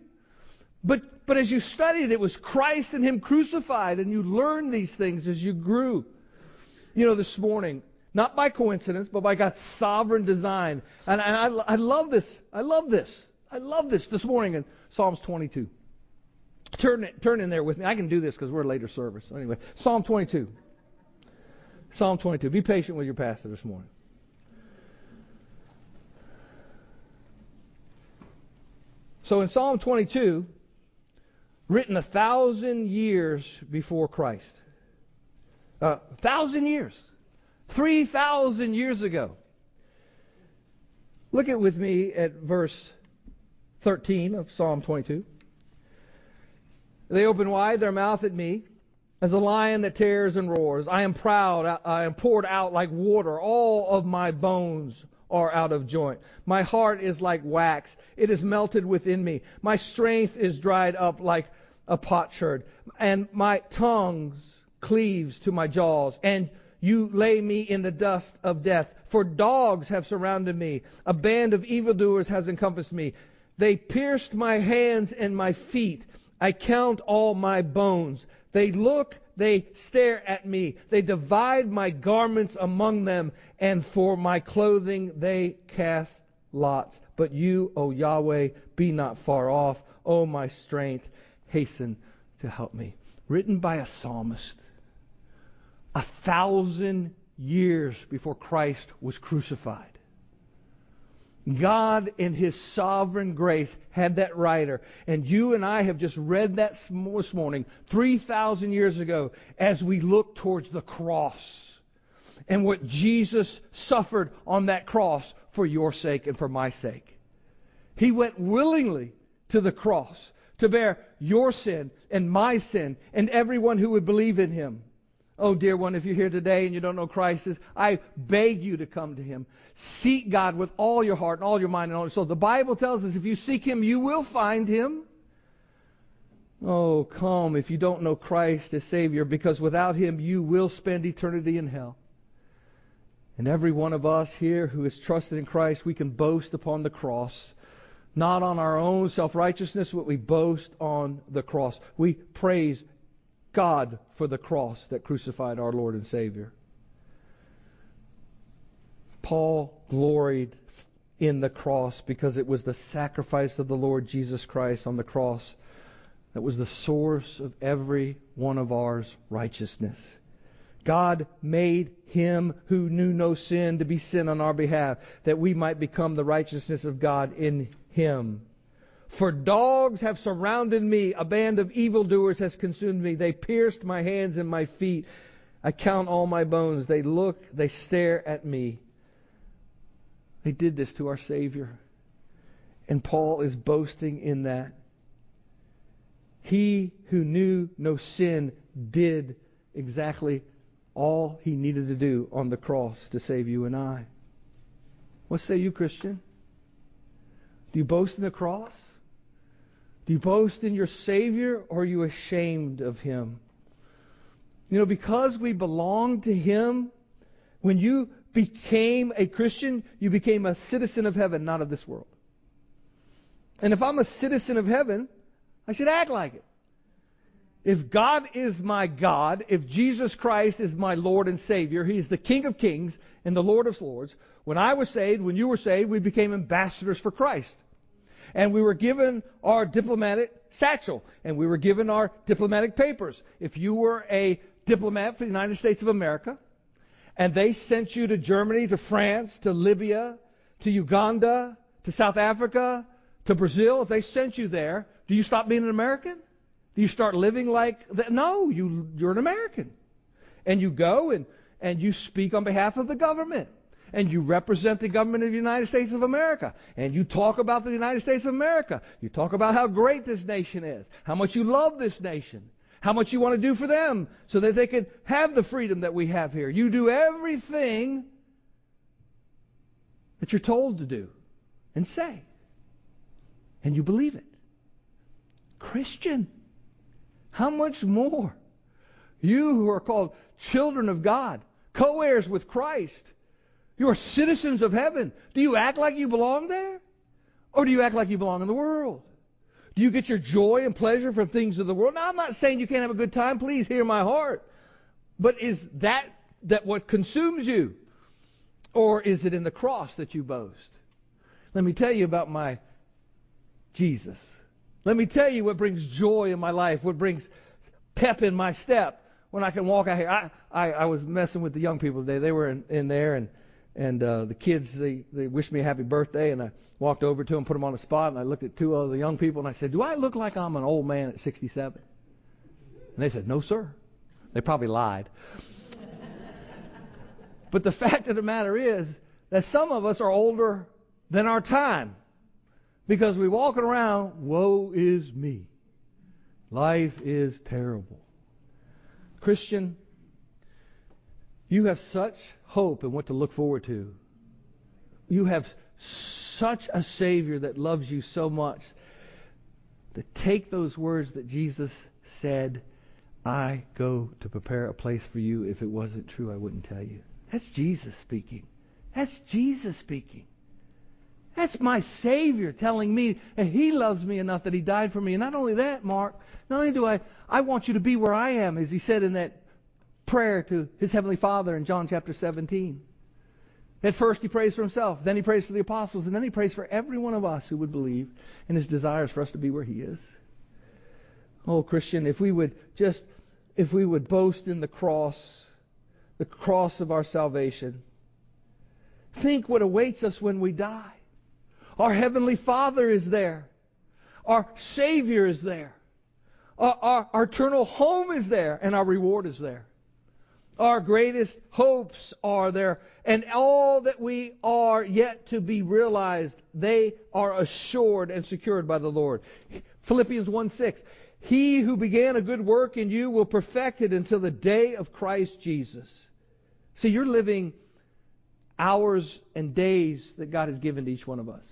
[SPEAKER 2] But as you studied, it was Christ and Him crucified, and you learned these things as you grew. You know, this morning, not by coincidence, but by God's sovereign design. And I love this. I love this this morning in Psalms 22. Turn in there with me. I can do this because we're a later service. Anyway, Psalm 22. Psalm 22. Be patient with your pastor this morning. So in Psalm 22, written 1,000 years before Christ. 1,000 years. 3,000 years ago. Look with me at verse 13 of Psalm 22. They open wide their mouth at me, as a lion that tears and roars. I am proud, I am poured out like water. All of my bones are out of joint. My heart is like wax. It is melted within me. My strength is dried up like a potsherd. And my tongue cleaves to my jaws. And you lay me in the dust of death. For dogs have surrounded me. A band of evildoers has encompassed me. They pierced my hands and my feet. I count all my bones. They look, they stare at me. They divide my garments among them, and for my clothing they cast lots. But you, O Yahweh, be not far off. O my strength, hasten to help me. Written by a psalmist 1,000 years before Christ was crucified. God in His sovereign grace had that writer. And you and I have just read that this morning, 3,000 years ago, as we look towards the cross and what Jesus suffered on that cross for your sake and for my sake. He went willingly to the cross to bear your sin and my sin and everyone who would believe in Him. Oh, dear one, if you're here today and you don't know Christ, I beg you to come to Him. Seek God with all your heart and all your mind and all your soul. The Bible tells us if you seek Him, you will find Him. Oh, come if you don't know Christ as Savior, because without Him you will spend eternity in hell. And every one of us here who is trusted in Christ, we can boast upon the cross. Not on our own self-righteousness, but we boast on the cross. We praise God for the cross that crucified our Lord and Savior. Paul gloried in the cross because it was the sacrifice of the Lord Jesus Christ on the cross that was the source of every one of ours righteousness. God made Him who knew no sin to be sin on our behalf, that we might become the righteousness of God in Him. For dogs have surrounded me, a band of evildoers has consumed me. They pierced my hands and my feet. I count all my bones. They look, they stare at me. They did this to our Savior. And Paul is boasting in that. He who knew no sin did exactly all He needed to do on the cross to save you and I. What say you, Christian? Do you boast in the cross? Do you boast in your Savior, or are you ashamed of Him? You know, because we belong to Him, when you became a Christian, you became a citizen of heaven, not of this world. And if I'm a citizen of heaven, I should act like it. If God is my God, if Jesus Christ is my Lord and Savior, He is the King of Kings and the Lord of Lords. When I was saved, when you were saved, we became ambassadors for Christ. And we were given our diplomatic satchel. And we were given our diplomatic papers. If you were a diplomat for the United States of America, and they sent you to Germany, to France, to Libya, to Uganda, to South Africa, to Brazil, if they sent you there, do you stop being an American? Do you start living like that? No, you're an American. And you go and you speak on behalf of the government. And you represent the government of the United States of America. And you talk about the United States of America. You talk about how great this nation is. How much you love this nation. How much you want to do for them so that they can have the freedom that we have here. You do everything that you're told to do and say. And you believe it. Christian, how much more? You who are called children of God, co-heirs with Christ, you are citizens of heaven. Do you act like you belong there? Or do you act like you belong in the world? Do you get your joy and pleasure from things of the world? Now, I'm not saying you can't have a good time. Please hear my heart. But is that what consumes you? Or is it in the cross that you boast? Let me tell you about my Jesus. Let me tell you what brings joy in my life, what brings pep in my step when I can walk out here. I was messing with the young people today. They were in there, and the kids, they wished me a happy birthday, and I walked over to them, put them on the spot, and I looked at two of the young people, and I said, do I look like I'm an old man at 67? And they said, no, sir. They probably lied. But the fact of the matter is that some of us are older than our time because we're walking around, woe is me. Life is terrible. Christian, you have such hope and what to look forward to. You have such a Savior that loves you so much that take those words that Jesus said, I go to prepare a place for you. If it wasn't true, I wouldn't tell you. That's Jesus speaking. That's Jesus speaking. That's my Savior telling me that He loves me enough that He died for me. And not only that, Mark, not only do I want you to be where I am, as He said in that prayer to His Heavenly Father in John chapter 17. At first He prays for Himself, then He prays for the apostles, and then He prays for every one of us who would believe, and His desire is for us to be where He is. Oh, Christian, if we would boast in the cross, the cross of our salvation. Think what awaits us when we die. Our Heavenly Father is there. Our Savior is there. Our eternal home is there, and our reward is there. Our greatest hopes are there, and all that we are yet to be realized, they are assured and secured by the Lord. Philippians 1:6, He who began a good work in you will perfect it until the day of Christ Jesus. See, you're living hours and days that God has given to each one of us.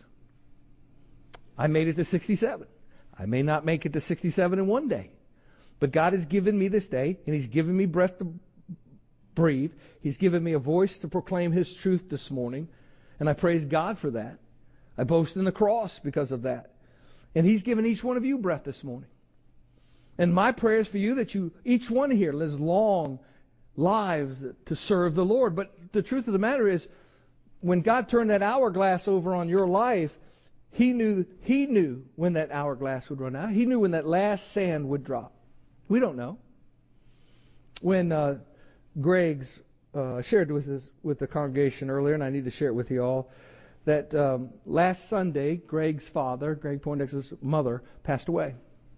[SPEAKER 2] I made it to 67. I may not make it to 67 in one day. But God has given me this day, and He's given me breath to breathe. He's given me a voice to proclaim His truth this morning, and I praise God for that. I boast in the cross because of that. And He's given each one of you breath this morning. And my prayer is for you that you, each one here, lives long lives to serve the Lord. But the truth of the matter is, when God turned that hourglass over on your life, He knew when that hourglass would run out. He knew when that last sand would drop. We don't know. When Greg's shared with the congregation earlier, and I need to share it with you all, that last Sunday, Greg's father, Greg Poindexter's mother, passed away.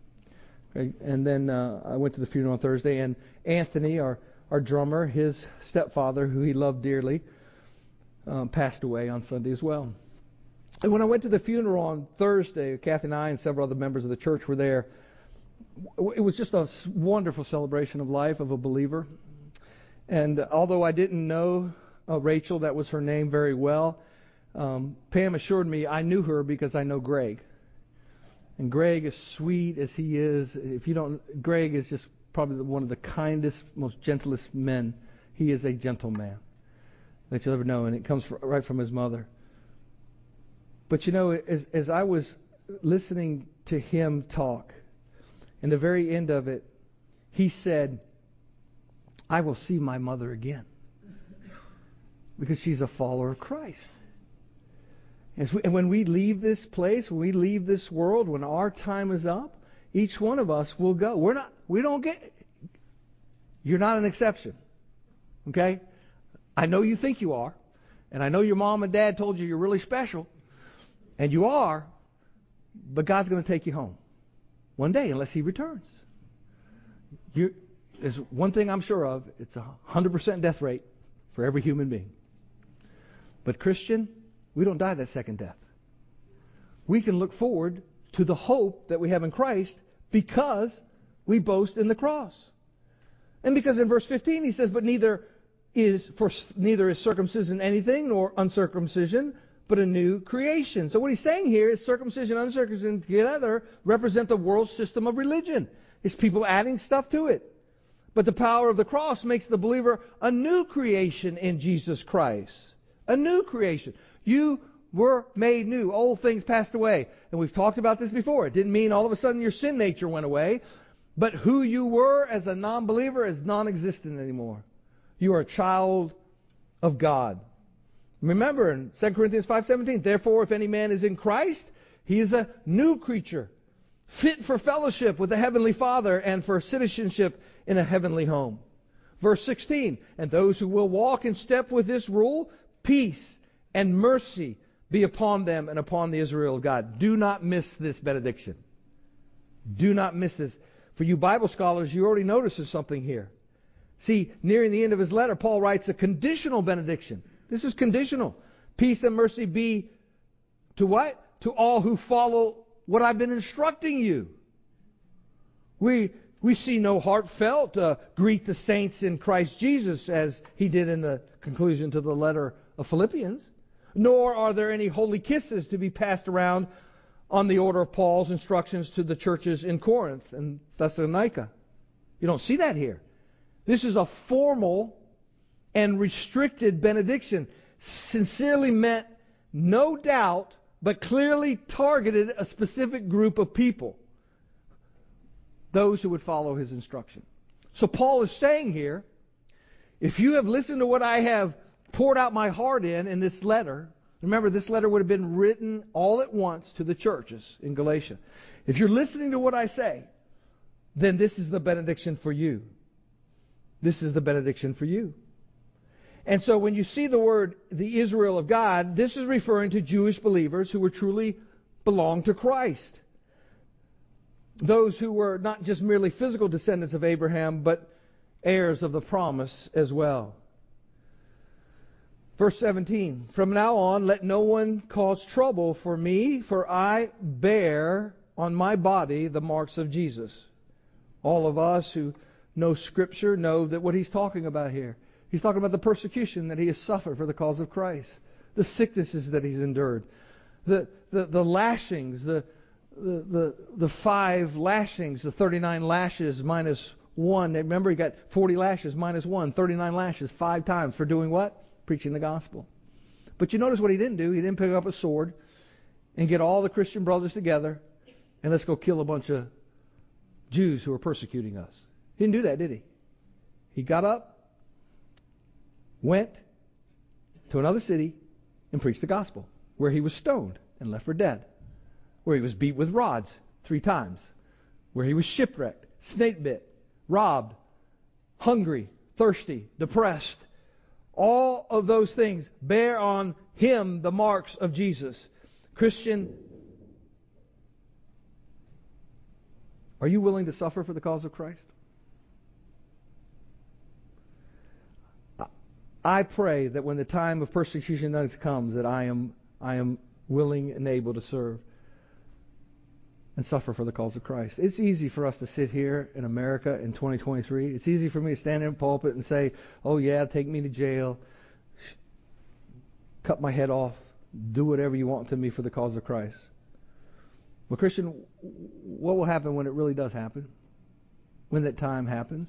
[SPEAKER 2] And then I went to the funeral on Thursday, and Anthony, our drummer, his stepfather, who he loved dearly, passed away on Sunday as well. And when I went to the funeral on Thursday, Kathy and I and several other members of the church were there. It was just a wonderful celebration of life of a believer. And although I didn't know Rachel, that was her name, very well, Pam assured me I knew her because I know Greg. And Greg, as sweet as he is, Greg is just probably one of the kindest, most gentlest men. He is a gentleman that you'll ever know, and it comes right from his mother. But as I was listening to him talk, in the very end of it, he said, I will see my mother again. Because she's a follower of Christ. And when we leave this place, when we leave this world, when our time is up, each one of us will go. You're not an exception. Okay? I know you think you are. And I know your mom and dad told you you're really special. And you are. But God's going to take you home. One day, unless He returns. There's one thing I'm sure of. It's 100% death rate for every human being. But Christian, we don't die that second death. We can look forward to the hope that we have in Christ because we boast in the cross. And because in verse 15 he says, but neither is circumcision anything nor uncircumcision, but a new creation. So what he's saying here is circumcision and uncircumcision together represent the world system of religion. It's people adding stuff to it. But the power of the cross makes the believer a new creation in Jesus Christ. A new creation. You were made new. Old things passed away. And we've talked about this before. It didn't mean all of a sudden your sin nature went away. But who you were as a non-believer is non-existent anymore. You are a child of God. Remember in 2 Corinthians 5:17, therefore if any man is in Christ, he is a new creature, fit for fellowship with the Heavenly Father and for citizenship in a heavenly home. Verse 16, and those who will walk in step with this rule, peace and mercy be upon them and upon the Israel of God. Do not miss this benediction. Do not miss this. For you Bible scholars, you already notice there's something here. See, nearing the end of his letter, Paul writes a conditional benediction. This is conditional. Peace and mercy be to what? To all who follow what I've been instructing you. We see no heartfelt greet the saints in Christ Jesus as he did in the conclusion to the letter of Philippians. Nor are there any holy kisses to be passed around on the order of Paul's instructions to the churches in Corinth and Thessalonica. You don't see that here. This is a formal and restricted benediction, sincerely meant, no doubt, but clearly targeted a specific group of people, those who would follow his instruction. So Paul is saying here, if you have listened to what I have poured out my heart in this letter, remember this letter would have been written all at once to the churches in Galatia. If you're listening to what I say, then this is the benediction for you. This is the benediction for you. And so when you see the word, the Israel of God, this is referring to Jewish believers who were truly belonged to Christ. Those who were not just merely physical descendants of Abraham, but heirs of the promise as well. Verse 17, from now on, let no one cause trouble for me, for I bear on my body the marks of Jesus. All of us who know Scripture know that what he's talking about here. He's talking about the persecution that he has suffered for the cause of Christ, the sicknesses that he's endured, the lashings, the 5 lashings, the 39 lashes minus 1. Remember, he got 40 lashes minus 1, 39 lashes 5 times for doing what? Preaching the gospel. But you notice what he didn't do. He didn't pick up a sword and get all the Christian brothers together and let's go kill a bunch of Jews who are persecuting us. He didn't do that, did he? He got up, went to another city and preached the gospel, where he was stoned and left for dead, where he was beat with rods 3 times, where he was shipwrecked, snake bit, robbed, hungry, thirsty, depressed. All of those things bear on him the marks of Jesus. Christian, are you willing to suffer for the cause of Christ? I pray that when the time of persecution comes, that I am willing and able to serve and suffer for the cause of Christ. It's easy for us to sit here in America in 2023. It's easy for me to stand in a pulpit and say, oh yeah, take me to jail, cut my head off, do whatever you want to me for the cause of Christ. Well, Christian, what will happen when it really does happen? When that time happens?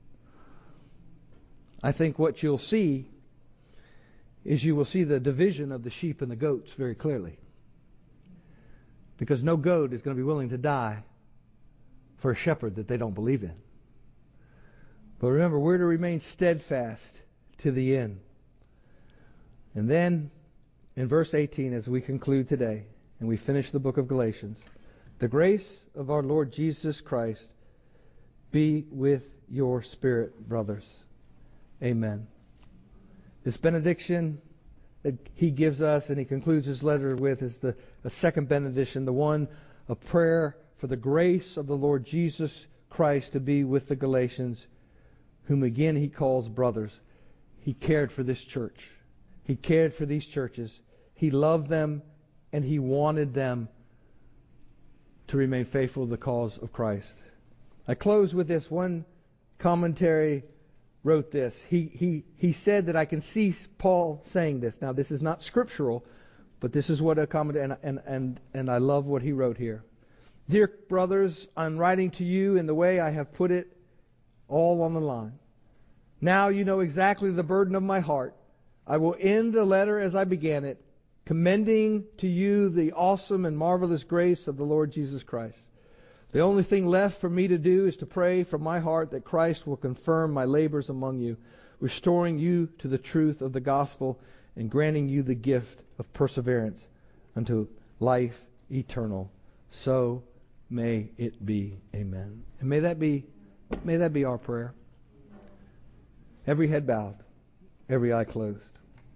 [SPEAKER 2] I think what you'll see is you will see the division of the sheep and the goats very clearly. Because no goat is going to be willing to die for a shepherd that they don't believe in. But remember, we're to remain steadfast to the end. And then, in verse 18, as we conclude today, and we finish the book of Galatians, the grace of our Lord Jesus Christ be with your spirit, brothers. Amen. This benediction that he gives us and he concludes his letter with is the second benediction, the one of prayer for the grace of the Lord Jesus Christ to be with the Galatians, whom again he calls brothers. He cared for this church. He cared for these churches. He loved them and he wanted them to remain faithful to the cause of Christ. I close with this. One commentary wrote this. He said that I can see Paul saying this. Now, this is not scriptural, but this is what a commentary, and I love what he wrote here. Dear brothers, I'm writing to you in the way I have put it all on the line. Now you know exactly the burden of my heart. I will end the letter as I began it, commending to you the awesome and marvelous grace of the Lord Jesus Christ. The only thing left for me to do is to pray from my heart that Christ will confirm my labors among you, restoring you to the truth of the gospel and granting you the gift of perseverance unto life eternal. So may it be. Amen. And may that be our prayer. Every head bowed, every eye closed.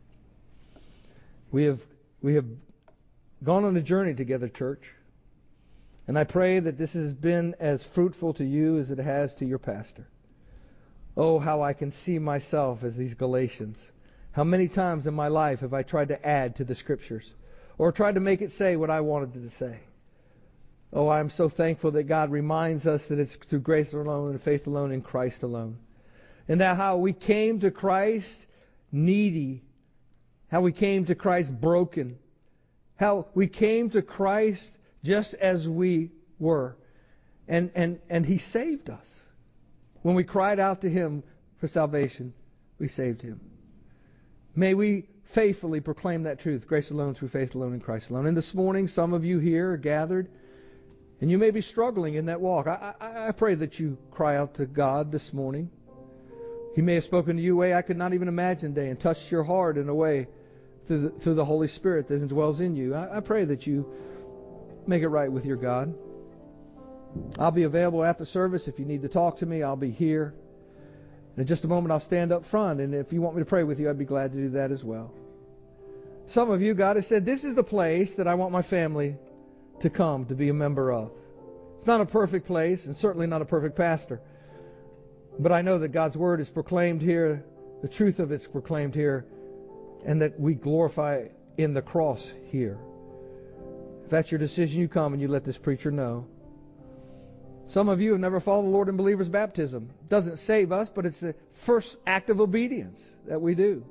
[SPEAKER 2] We have gone on a journey together, church. And I pray that this has been as fruitful to you as it has to your pastor. Oh, how I can see myself as these Galatians. How many times in my life have I tried to add to the Scriptures or tried to make it say what I wanted it to say? Oh, I'm so thankful that God reminds us that it's through grace alone and faith alone in Christ alone. And that how we came to Christ needy, how we came to Christ broken, how we came to Christ just as we were. And He saved us. When we cried out to Him for salvation, we saved Him. May we faithfully proclaim that truth, grace alone, through faith alone, in Christ alone. And this morning, some of you here are gathered, and you may be struggling in that walk. I pray that you cry out to God this morning. He may have spoken to you a way I could not even imagine today and touched your heart in a way through the Holy Spirit that dwells in you. I pray that you make it right with your God. I'll be available after service. If you need to talk to me, I'll be here. In just a moment, I'll stand up front, and if you want me to pray with you, I'd be glad to do that as well. Some of you, God has said, this is the place that I want my family to come to be a member of. It's not a perfect place, and certainly not a perfect pastor. But I know that God's Word is proclaimed here, the truth of it's proclaimed here, and that we glorify in the cross here. If that's your decision, you come and you let this preacher know. Some of you have never followed the Lord in believer's baptism. It doesn't save us, but it's the first act of obedience that we do.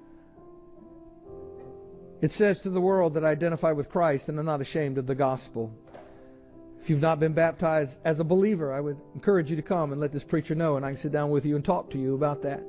[SPEAKER 2] It says to the world that I identify with Christ and I'm not ashamed of the gospel. If you've not been baptized as a believer, I would encourage you to come and let this preacher know, and I can sit down with you and talk to you about that.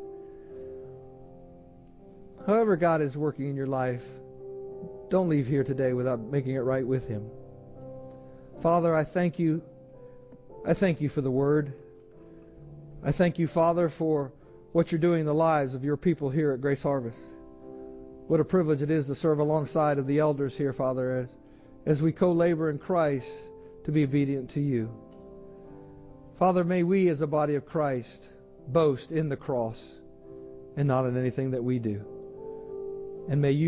[SPEAKER 2] However God is working in your life, don't leave here today without making it right with Him. Father, I thank you. I thank you for the Word. I thank you, Father, for what you're doing in the lives of your people here at Grace Harvest. What a privilege it is to serve alongside of the elders here, Father, as we co-labor in Christ to be obedient to you. Father, may we as a body of Christ boast in the cross and not in anything that we do. And may you